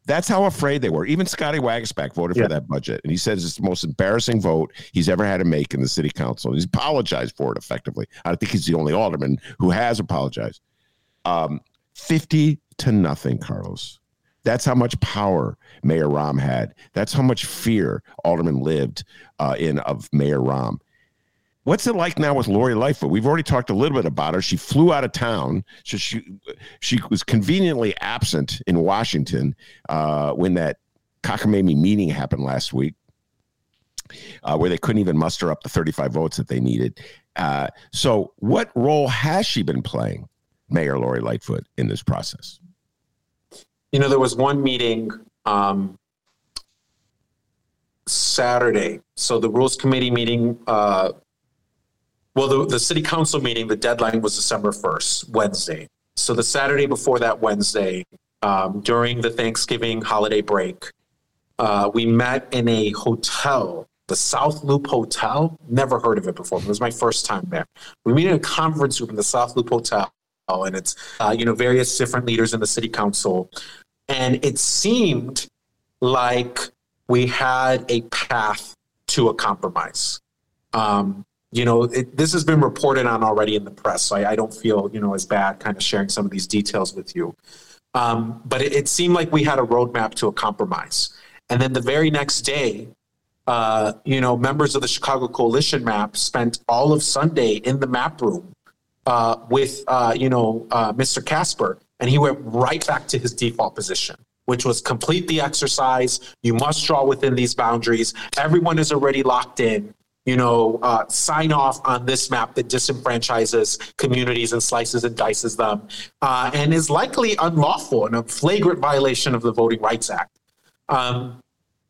That's how afraid they were. Even Scotty Waguespack voted yeah. for that budget. And he says it's the most embarrassing vote he's ever had to make in the city council. He's apologized for it effectively. I think he's the only alderman who has apologized. Um, fifty to nothing, Carlos. That's how much power Mayor Rahm had. That's how much fear Alderman lived uh, in of Mayor Rahm. What's it like now with Lori Lightfoot? We've already talked a little bit about her. She flew out of town, so she she was conveniently absent in Washington uh, when that cockamamie meeting happened last week, uh, where they couldn't even muster up the thirty-five votes that they needed. Uh, so, what role has she been playing, Mayor Lori Lightfoot, in this process? You know, there was one meeting um, Saturday. So the Rules Committee meeting. Uh, Well, the, the city council meeting, the deadline was December first, Wednesday. So the Saturday before that Wednesday, um, during the Thanksgiving holiday break, uh, we met in a hotel, the South Loop Hotel. Never heard of it before. It was my first time there. We meet in a conference room in the South Loop Hotel, and it's, uh, you know, various different leaders in the city council. And it seemed like we had a path to a compromise. Um, You know, it, this has been reported on already in the press, so I, I don't feel, you know, as bad kind of sharing some of these details with you. Um, but it, it seemed like we had a roadmap to a compromise. And then the very next day, uh, you know, members of the Chicago Coalition Map spent all of Sunday in the map room uh, with, uh, you know, uh, Mister Casper, and he went right back to his default position, which was complete the exercise. You must draw within these boundaries. Everyone is already locked in. You know, uh, sign off on this map that disenfranchises communities and slices and dices them, uh, and is likely unlawful and a flagrant violation of the Voting Rights Act. Um,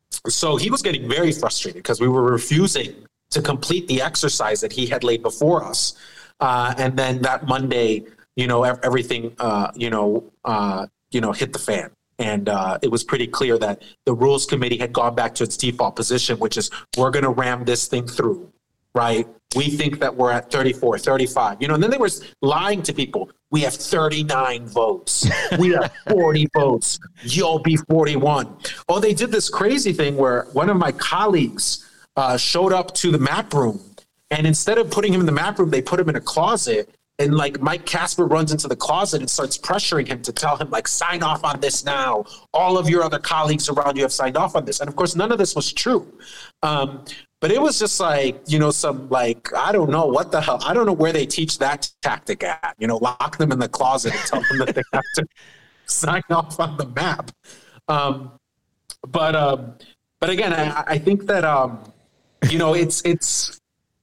so he was getting very frustrated because we were refusing to complete the exercise that he had laid before us. Uh, and then that Monday, you know, everything, uh, you know, uh, you know, hit the fan. And uh, it was pretty clear that the Rules Committee had gone back to its default position, which is we're going to ram this thing through, right? We think that we're at thirty-four, thirty-five. You know, and then they were lying to people. We have thirty-nine votes. We have forty votes. You'll be forty-one. Oh, they did this crazy thing where one of my colleagues uh, showed up to the map room. And instead of putting him in the map room, they put him in a closet. And like Mike Casper runs into the closet and starts pressuring him to tell him, like, sign off on this now. All of your other colleagues around you have signed off on this. And of course, none of this was true. Um, but it was just like, you know, some like, I don't know what the hell. I don't know where they teach that tactic at, you know, lock them in the closet and tell them that they have to sign off on the map. Um, but um, but again, I, I think that, um, you know, it's it's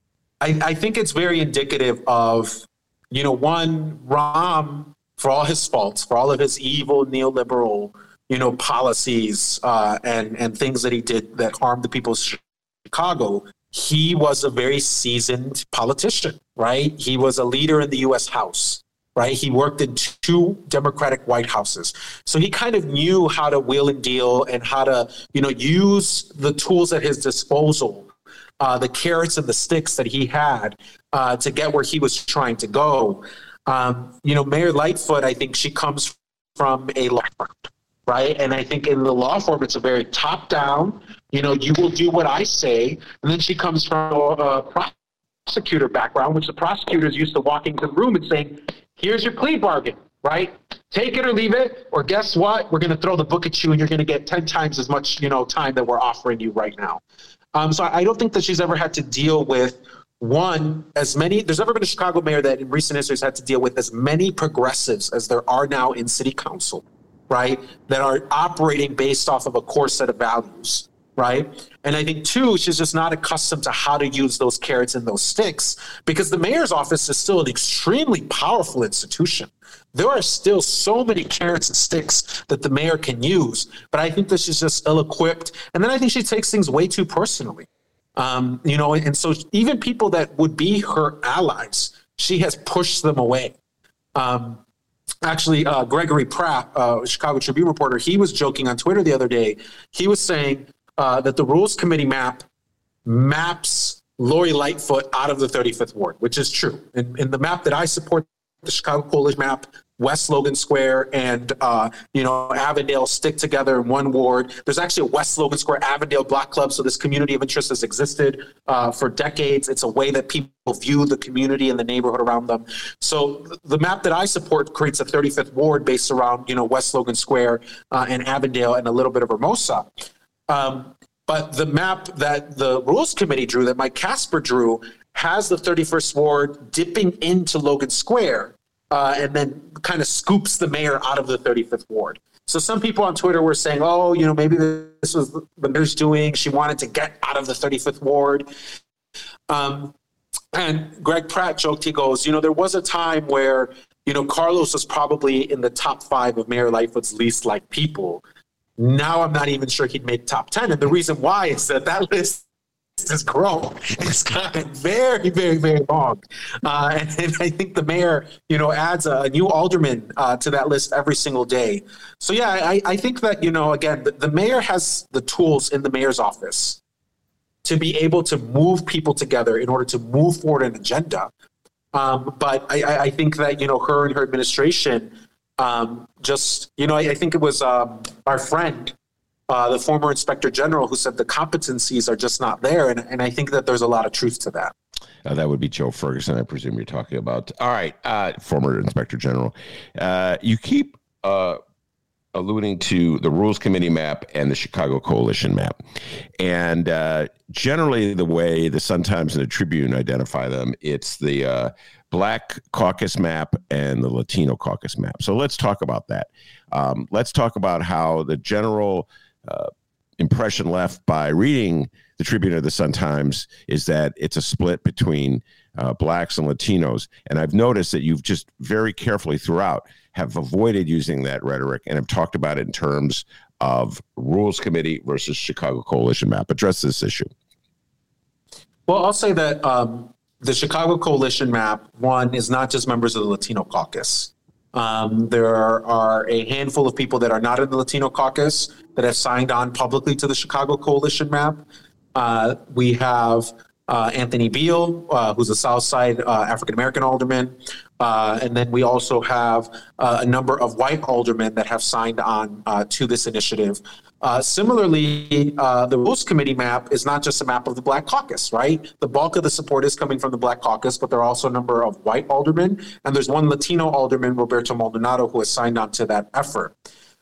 I, I think it's very indicative of, you know, one, Rahm, for all his faults, for all of his evil neoliberal, you know, policies uh, and, and things that he did that harmed the people of Chicago, he was a very seasoned politician, right? He was a leader in the U S House, right? He worked in two Democratic White Houses. So he kind of knew how to wheel and deal and how to, you know, use the tools at his disposal, Uh, the carrots and the sticks that he had uh, to get where he was trying to go. Um, you know, Mayor Lightfoot, I think she comes from a law firm, right? And I think in the law firm, it's a very top-down, you know, you will do what I say. And then she comes from a prosecutor background, which the prosecutors used to walk into the room and saying, here's your plea bargain, right? Take it or leave it, or guess what? We're going to throw the book at you and you're going to get ten times as much, you know, time that we're offering you right now. Um, so I don't think that she's ever had to deal with, one, as many, there's never been a Chicago mayor that in recent history has had to deal with as many progressives as there are now in city council, right, that are operating based off of a core set of values, right? And I think, two, she's just not accustomed to how to use those carrots and those sticks, because the mayor's office is still an extremely powerful institution. There are still so many carrots and sticks that the mayor can use, but I think that she's just ill-equipped. And then I think she takes things way too personally. Um, you know, and so even people that would be her allies, she has pushed them away. Um, actually, uh, Gregory Pratt, uh, Chicago Tribune reporter, he was joking on Twitter the other day. He was saying uh, that the Rules Committee map maps Lori Lightfoot out of the thirty-fifth Ward, which is true. In, in the map that I support, the Chicago Coalition map, West Logan Square and, uh, you know, Avondale stick together in one ward. There's actually a West Logan Square Avondale block club. So this community of interest has existed uh, for decades. It's a way that people view the community and the neighborhood around them. So the map that I support creates a thirty-fifth ward based around, you know, West Logan Square uh, and Avondale and a little bit of Hermosa. Um, but the map that the Rules Committee drew, that Mike Casper drew, has the thirty-first ward dipping into Logan Square. Uh, and then kind of scoops the mayor out of the thirty-fifth ward. So some people on Twitter were saying, oh, you know, maybe this was the mayor's doing. She wanted to get out of the thirty-fifth ward. Um, and Greg Pratt joked, he goes, you know, there was a time where, you know, Carlos was probably in the top five of Mayor Lightfoot's least liked people. Now I'm not even sure he'd make top ten. And the reason why is that that list has grown. It's gotten very, very, very long. Uh, and, and I think the mayor, you know, adds a, a new alderman uh, to that list every single day. So, yeah, I, I think that, you know, again, the, the mayor has the tools in the mayor's office to be able to move people together in order to move forward an agenda. Um, but I, I think that, you know, her and her administration um, just, you know, I, I think it was um, our friend, Uh, the former inspector general, who said the competencies are just not there. And, and I think that there's a lot of truth to that. Uh, that would be Joe Ferguson, I presume you're talking about. All right, uh, former inspector general. Uh, you keep uh, alluding to the Rules Committee map and the Chicago Coalition map. And uh, generally the way the Sun-Times and the Tribune identify them, it's the uh, Black Caucus map and the Latino Caucus map. So let's talk about that. Um, let's talk about how the general Uh, impression left by reading the Tribune of the Sun-Times is that it's a split between uh, blacks and Latinos. And I've noticed that you've just very carefully throughout have avoided using that rhetoric and have talked about it in terms of Rules Committee versus Chicago Coalition map. Address this issue. Well, I'll say that um, the Chicago Coalition map, one, is not just members of the Latino caucus. Um, there are, are a handful of people that are not in the Latino caucus that have signed on publicly to the Chicago Coalition map. Uh, we have uh, Anthony Beal, uh, who's a Southside uh, African-American alderman. Uh, and then we also have uh, a number of white aldermen that have signed on uh, to this initiative. Uh, similarly, uh, the Rules Committee map is not just a map of the Black Caucus, right? The bulk of the support is coming from the Black Caucus, but there are also a number of white aldermen. And there's one Latino alderman, Roberto Maldonado, who has signed on to that effort.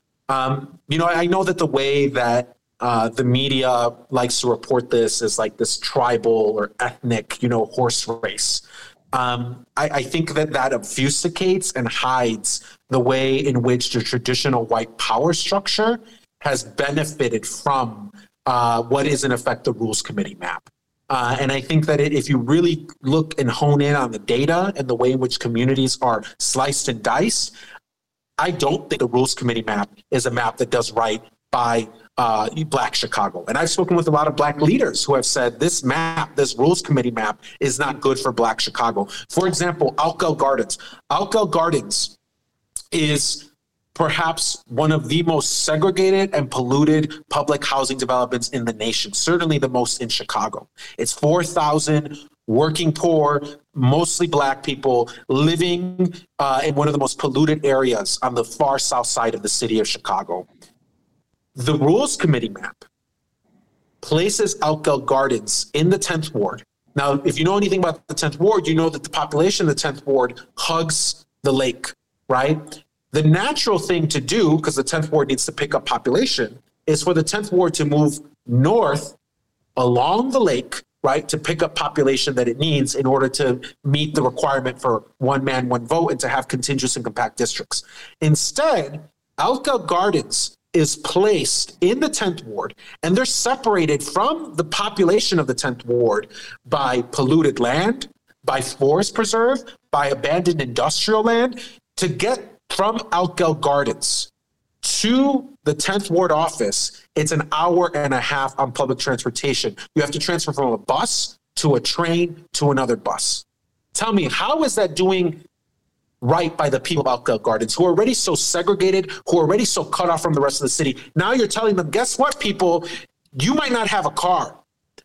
Um, you know, I know that the way that uh, the media likes to report this is like this tribal or ethnic, you know, horse race. Um, I, I think that that obfuscates and hides the way in which the traditional white power structure has benefited from uh, what is in effect the Rules Committee map. Uh, and I think that it, if you really look and hone in on the data and the way in which communities are sliced and diced, I don't think the Rules Committee map is a map that does right by uh, Black Chicago. And I've spoken with a lot of Black leaders who have said this map, this Rules Committee map, is not good for Black Chicago. For example, Altgeld Gardens. Altgeld Gardens is perhaps one of the most segregated and polluted public housing developments in the nation, certainly the most in Chicago. It's four thousand working poor, mostly Black people living uh, in one of the most polluted areas on the far south side of the city of Chicago. The Rules Committee map places Altgeld Gardens in the tenth ward. Now, if you know anything about the tenth ward, you know that the population of the tenth ward hugs the lake, right? The natural thing to do, because the tenth ward needs to pick up population, is for the tenth ward to move north along the lake, right, to pick up population that it needs in order to meet the requirement for one man, one vote and to have contiguous and compact districts. Instead, Altgeld Gardens is placed in the tenth ward, and they're separated from the population of the tenth ward by polluted land, by forest preserve, by abandoned industrial land. To get from Altgeld Gardens to the tenth ward office, it's an hour and a half on public transportation. You have to transfer from a bus to a train to another bus. Tell me, how is that doing right by the people of Altgeld Gardens, who are already so segregated, who are already so cut off from the rest of the city? Now you're telling them, guess what, people? You might not have a car,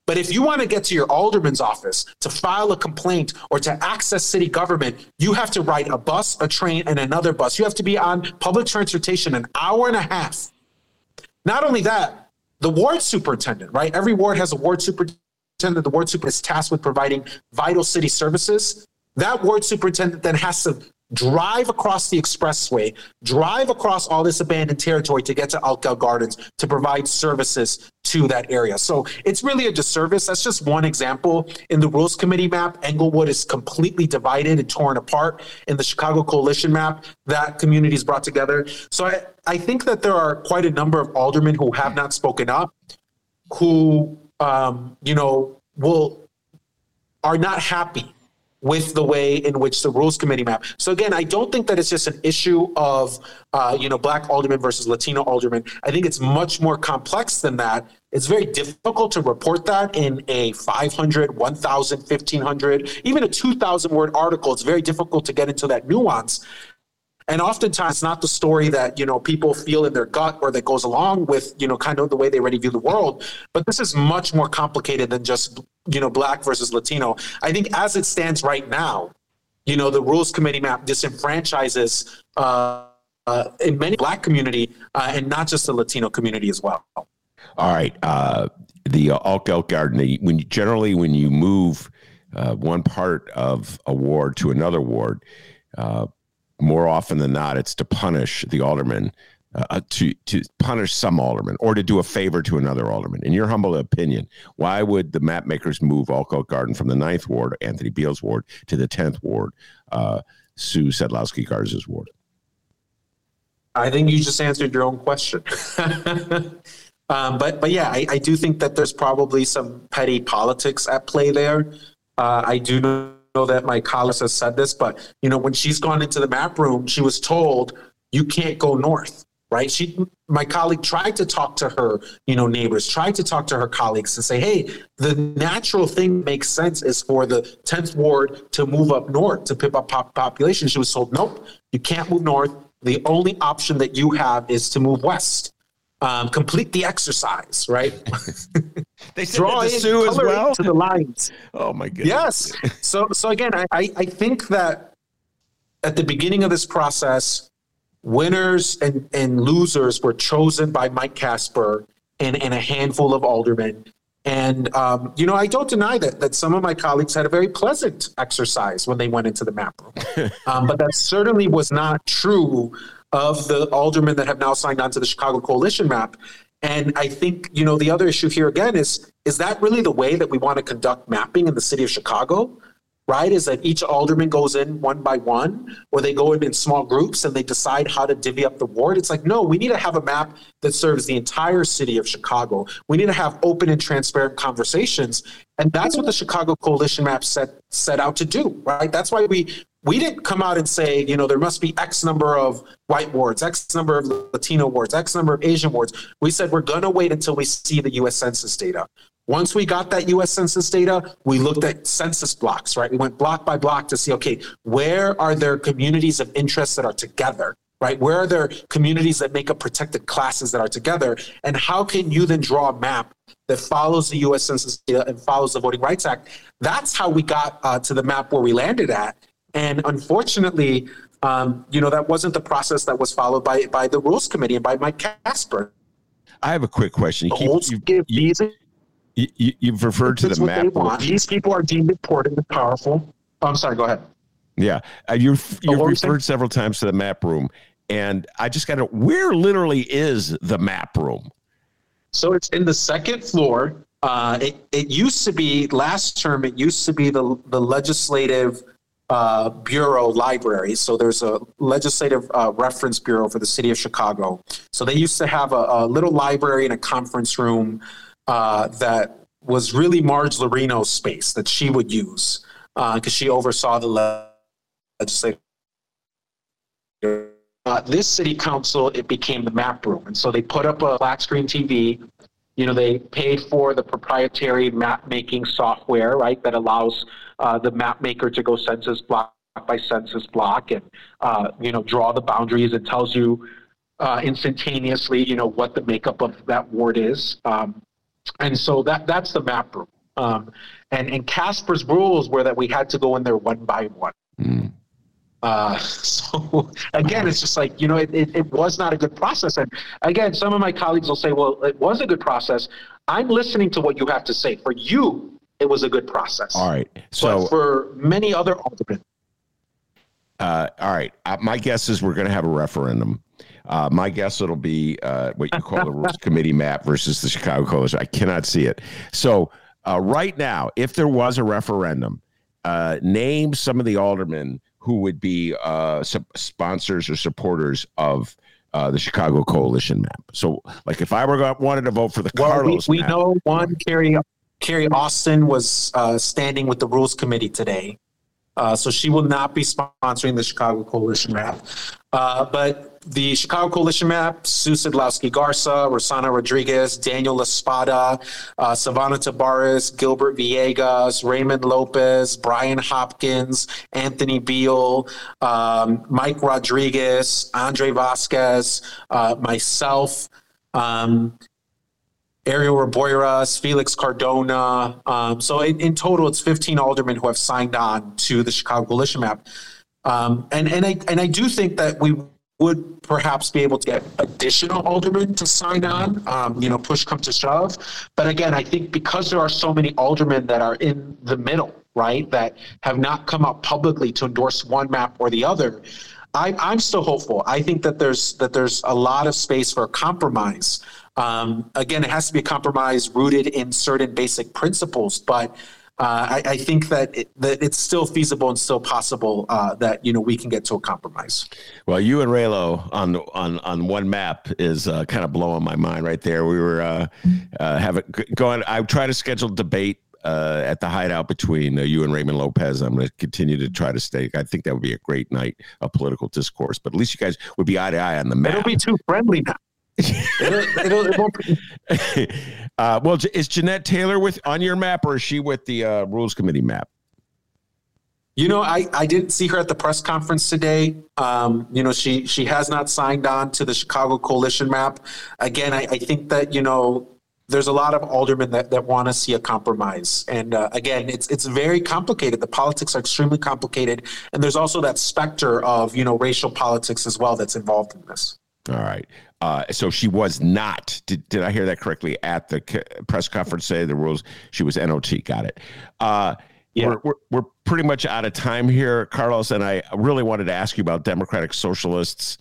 But if you want to get to your alderman's office to file a complaint or to access city government, you have to ride a bus, a train, and another bus. You have to be on public transportation an hour and a half. Not only that, the ward superintendent, right? Every ward has a ward superintendent. The ward superintendent is tasked with providing vital city services. That ward superintendent then has to drive across the expressway, drive across all this abandoned territory to get to Altgeld Gardens to provide services to that area. So it's really a disservice. That's just one example. In the Rules Committee map, Englewood is completely divided and torn apart. In the Chicago Coalition map, that community is brought together. So I, I think that there are quite a number of aldermen who have not spoken up, who, um, you know, will are not happy with the way in which the Rules Committee map. So again, I don't think that it's just an issue of, uh, you know, Black aldermen versus Latino aldermen. I think it's much more complex than that. It's very difficult to report that in a five hundred, one thousand, fifteen hundred, even a two thousand word article. It's very difficult to get into that nuance. And oftentimes it's not the story that, you know, people feel in their gut or that goes along with, you know, kind of the way they already view the world. But this is much more complicated than just, you know, Black versus Latino. I think as it stands right now, you know, the Rules Committee map disenfranchises uh, uh, in many Black community uh, and not just the Latino community as well. All right. Uh, the uh, Altgeld Garden, the, when you, generally when you move uh, one part of a ward to another ward, uh, more often than not, it's to punish the alderman, uh, to to punish some alderman or to do a favor to another alderman. In your humble opinion, why would the map makers move Altgeld Garden from the ninth ward, Anthony Beals ward, to the tenth ward, uh, Sue Sedlowski-Garza's ward? I think you just answered your own question. um, but but yeah, I, I do think that there's probably some petty politics at play there. Uh, I do know. know that my colleague has said this, but you know, when she's gone into the map room, she was told you can't go north, right? She, my colleague tried to talk to her, you know, neighbors, tried to talk to her colleagues and say, hey, the natural thing makes sense is for the tenth ward to move up north to pick up pop- population. She was told, nope, you can't move north. The only option that you have is to move west. Um, complete the exercise, right? They said Draw that to in Sue as color well? to the lines. Oh my goodness. Yes. So, so again, I, I think that at the beginning of this process, winners and, and losers were chosen by Mike Casper and, and a handful of aldermen. And, um, you know, I don't deny that, that some of my colleagues had a very pleasant exercise when they went into the map room. um, but that certainly was not true of the aldermen that have now signed on to the Chicago Coalition map. And I think, you know, the other issue here again is, is that really the way that we want to conduct mapping in the city of Chicago, right? Is that each alderman goes in one by one, or they go in in small groups and they decide how to divvy up the ward? It's like, no, we need to have a map that serves the entire city of Chicago. We need to have open and transparent conversations. And that's what the Chicago Coalition map set, set out to do, right? That's why we, we didn't come out and say, you know, there must be X number of white wards, X number of Latino wards, X number of Asian wards. We said we're going to wait until we see the U S Census data. Once we got that U S Census data, we looked at census blocks, right? We went block by block to see, okay, where are there communities of interest that are together, right? Where are there communities that make up protected classes that are together? And how can you then draw a map that follows the U S Census data and follows the Voting Rights Act? That's how we got uh, to the map where we landed at. And unfortunately, um, you know, that wasn't the process that was followed by by the Rules Committee and by Mike Casper. I have a quick question. You Rules keep, give you, these you, you, you've referred to the what map. they want. These people are deemed important and powerful. Oh, I'm sorry, go ahead. Yeah, uh, you've, you've Oh, referred several times to the map room. And I just got to, where literally is the map room? So it's in the second floor. Uh, it, it used to be, last term, it used to be the, the legislative uh, bureau library. So there's a legislative uh, reference bureau for the city of Chicago. So they used to have a, a little library and a conference room uh, that was really Marge Lorino's space that she would use because uh, she oversaw the legislative. Uh, this city council, it became the map room. And so they put up a flat screen T V. You know, they paid for the proprietary map making software, right, that allows uh, the map maker to go census block by census block and, uh, you know, draw the boundaries. It tells you uh, instantaneously, you know, what the makeup of that ward is. Um, and so that that's the map room. Um, and, and Casper's rules were that we had to go in there one by one. Mm. Uh, so again, it's just like, you know, it, it, it was not a good process. And again, some of my colleagues will say, well, it was a good process. I'm listening to what you have to say. For you, it was a good process. All right. So but for many other aldermen. Uh, all right. Uh, my guess is we're going to have a referendum. Uh, my guess it'll be uh, what you call the Rules Committee map versus the Chicago Coalition. I cannot see it. So uh, right now, if there was a referendum, uh, name some of the aldermen who would be uh, sub- sponsors or supporters of uh, the Chicago Coalition map. So, like, if I were going, wanted to vote for the well, Carlos we, we map, know one, Carrie, Carrie Austin was uh, standing with the Rules Committee today. Uh, so she will not be sponsoring the Chicago Coalition map. Uh, but the Chicago Coalition map, Sue Sidlowski Garza, Rossana Rodriguez, Daniel Espada, uh, Savannah Tabares, Gilbert Villegas, Raymond Lopez, Brian Hopkins, Anthony Beal, um, Mike Rodriguez, Andre Vasquez, uh, myself, um, Ariel Raboiras, Felix Cardona. Um, so in, in total, it's fifteen aldermen who have signed on to the Chicago Coalition map. Um, and, and, I, and I do think that we would perhaps be able to get additional aldermen to sign on, um, you know, push come to shove. But again, I think because there are so many aldermen that are in the middle, right, that have not come out publicly to endorse one map or the other, I, I'm still hopeful. I think that there's that there's a lot of space for a compromise. Um, again, it has to be a compromise rooted in certain basic principles, but uh, I, I think that, it, that it's still feasible and still possible uh, that, you know, we can get to a compromise. Well, you and Raylo on on on one map is uh, kind of blowing my mind right there. We were uh, uh, having going. I try to schedule debate uh, at the Hideout between uh, you and Raymond Lopez. I'm going to continue to try to stay. I think that would be a great night of political discourse. But at least you guys would be eye to eye on the map. It'll be too friendly now. it'll, it'll, it won't be. uh, well, is Jeanette Taylor with on your map, or is she with the uh, Rules Committee map? You know, I, I didn't see her at the press conference today. Um, you know, she she has not signed on to the Chicago Coalition map. Again, I, I think that, you know, there's a lot of aldermen that, that want to see a compromise. And uh, again, it's it's very complicated. The politics are extremely complicated. And there's also that specter of, you know, racial politics as well that's involved in this. All right. Uh, so she was not, did, did I hear that correctly, at the c- press conference say the rules, she was N O T, got it. Uh, yeah. we're, we're, we're pretty much out of time here, Carlos, and I really wanted to ask you about Democratic Socialists.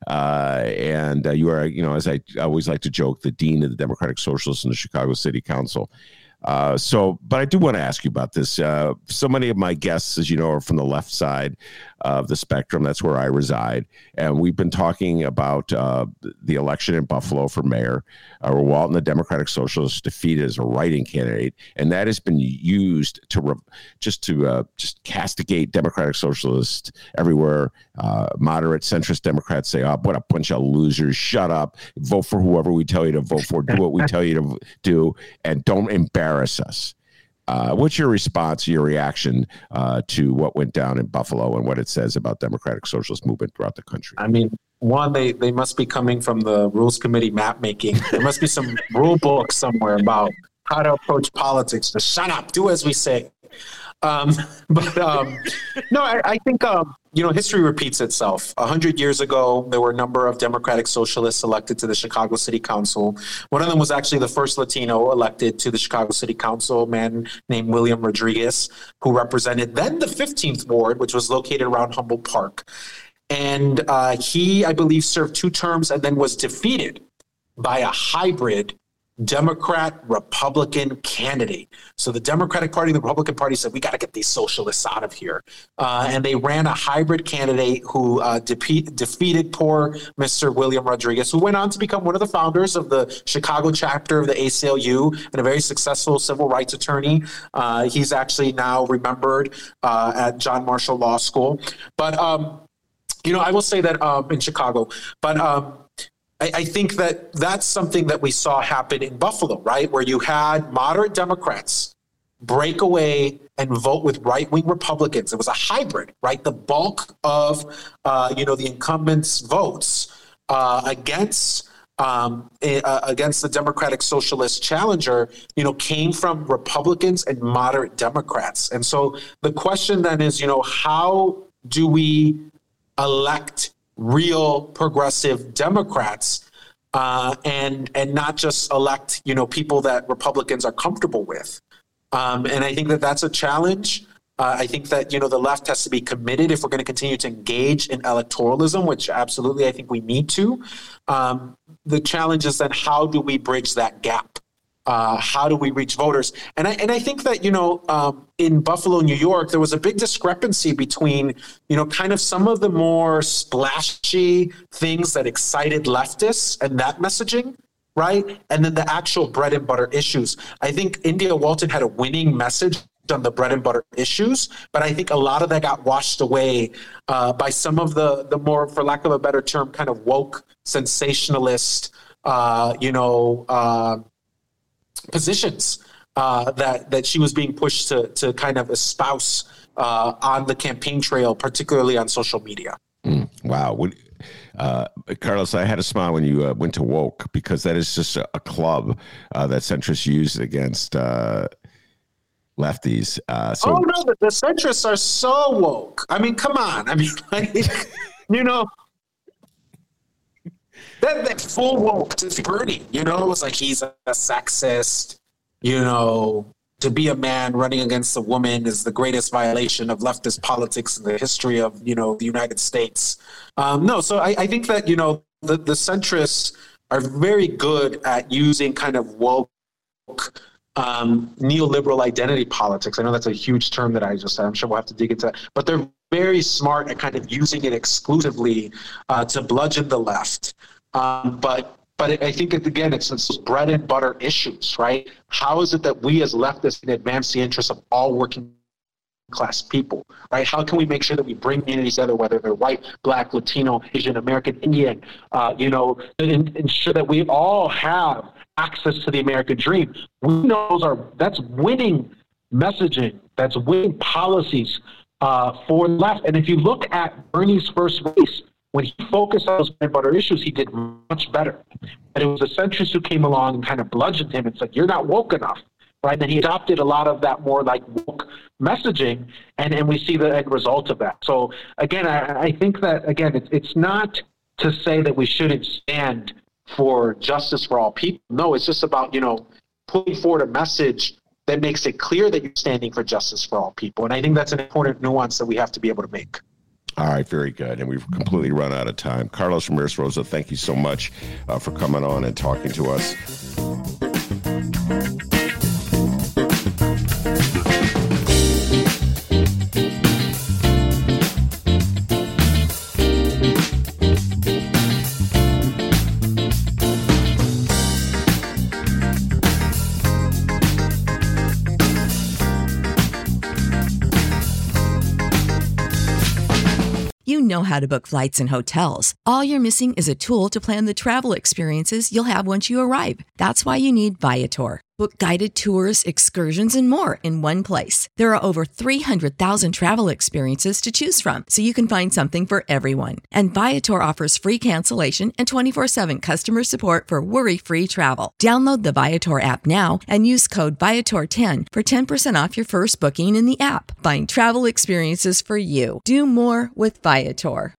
Uh, and uh, you are, you know, as I always like to joke, the dean of the Democratic Socialists in the Chicago City Council. Uh, so, but I do want to ask you about this. Uh, so many of my guests, as you know, are from the left side of the spectrum. That's where I reside. And we've been talking about uh, the election in Buffalo for mayor, uh, where Walton, the Democratic Socialist, defeated as a write-in candidate. And that has been used to re- just to uh, just castigate Democratic Socialists everywhere. Uh, moderate centrist Democrats say, oh, what a bunch of losers. Shut up. Vote for whoever we tell you to vote for. Do what we tell you to do. And don't embarrass us. Uh, what's your response, your reaction uh, to what went down in Buffalo and what it says about Democratic Socialist movement throughout the country? I mean, one, they, they must be coming from the Rules Committee map making. There must be some rule book somewhere about how to approach politics. Just shut up, do as we say. Um, but um, no, I, I think, um, you know, history repeats itself. A hundred years ago, there were a number of Democratic Socialists elected to the Chicago City Council. One of them was actually the first Latino elected to the Chicago City Council, a man named William Rodriguez, who represented then the fifteenth Ward, which was located around Humboldt Park. And uh, he, I believe, served two terms and then was defeated by a hybrid Democrat Republican candidate. So the Democratic Party and the Republican Party said, we got to get these socialists out of here. Uh, and they ran a hybrid candidate who uh, de- defeated poor Mister William Rodriguez, who went on to become one of the founders of the Chicago chapter of the A C L U and a very successful civil rights attorney. Uh, he's actually now remembered uh, at John Marshall Law School. But, um, you know, I will say that um, in Chicago, but um, I think that that's something that we saw happen in Buffalo, right? Where you had moderate Democrats break away and vote with right-wing Republicans. It was a hybrid, right? The bulk of, uh, you know, the incumbents' votes uh, against um, uh, against the Democratic Socialist challenger, you know, came from Republicans and moderate Democrats. And so the question then is, you know, how do we elect real progressive Democrats uh, and and not just elect, you know, people that Republicans are comfortable with? Um, and I think that that's a challenge. Uh, I think that, you know, the left has to be committed if we're going to continue to engage in electoralism, which absolutely I think we need to. Um, the challenge is then how do we bridge that gap? Uh, how do we reach voters? And I and I think that, you know, um, in Buffalo, New York, there was a big discrepancy between, you know, kind of some of the more splashy things that excited leftists and that messaging, right? And then the actual bread and butter issues. I think India Walton had a winning message on the bread and butter issues, but I think a lot of that got washed away uh, by some of the the more, for lack of a better term, kind of woke, sensationalist, uh, you know, uh, positions uh, that that she was being pushed to to kind of espouse uh, on the campaign trail, particularly on social media. Mm, wow. When, uh, Carlos, I had a smile when you uh, went to woke, because that is just a, a club uh, that centrists use against uh, lefties. Uh, so- oh, no, the, the centrists are so woke. I mean, come on. I mean, like, you know, that, that full woke to Bernie, you know, it was like he's a, a sexist, you know, to be a man running against a woman is the greatest violation of leftist politics in the history of, you know, the United States. Um, no, so I, I think that, you know, the, the centrists are very good at using kind of woke um, neoliberal identity politics. I know that's a huge term that I just said. I'm sure we'll have to dig into that. But they're very smart at kind of using it exclusively uh, to bludgeon the left. Um, but But I think, again, it's, it's bread and butter issues, right? How is it that we as leftists can advance the interests of all working class people, right? How can we make sure that we bring communities together, whether they're white, black, Latino, Asian, American, Indian, uh, you know, and ensure that we all have access to the American dream? We know those are, that's winning messaging, that's winning policies uh, for the left. And if you look at Bernie's first race, when he focused on those bread and butter issues, he did much better. And it was the centrists who came along and kind of bludgeoned him and said, you're not woke enough, right? And then he adopted a lot of that more like woke messaging, and, and we see the end result of that. So, again, I, I think that, again, it's, it's not to say that we shouldn't stand for justice for all people. No, it's just about, you know, putting forward a message that makes it clear that you're standing for justice for all people. And I think that's an important nuance that we have to be able to make. All right, very good. And we've completely run out of time. Carlos Ramirez Rosa, thank you so much uh, for coming on and talking to us. You know how to book flights and hotels. All you're missing is a tool to plan the travel experiences you'll have once you arrive. That's why you need Viator. Book guided tours, excursions, and more in one place. There are over three hundred thousand travel experiences to choose from, so you can find something for everyone. And Viator offers free cancellation and twenty-four seven customer support for worry-free travel. Download the Viator app now and use code Viator ten for ten percent off your first booking in the app. Find travel experiences for you. Do more with Viator.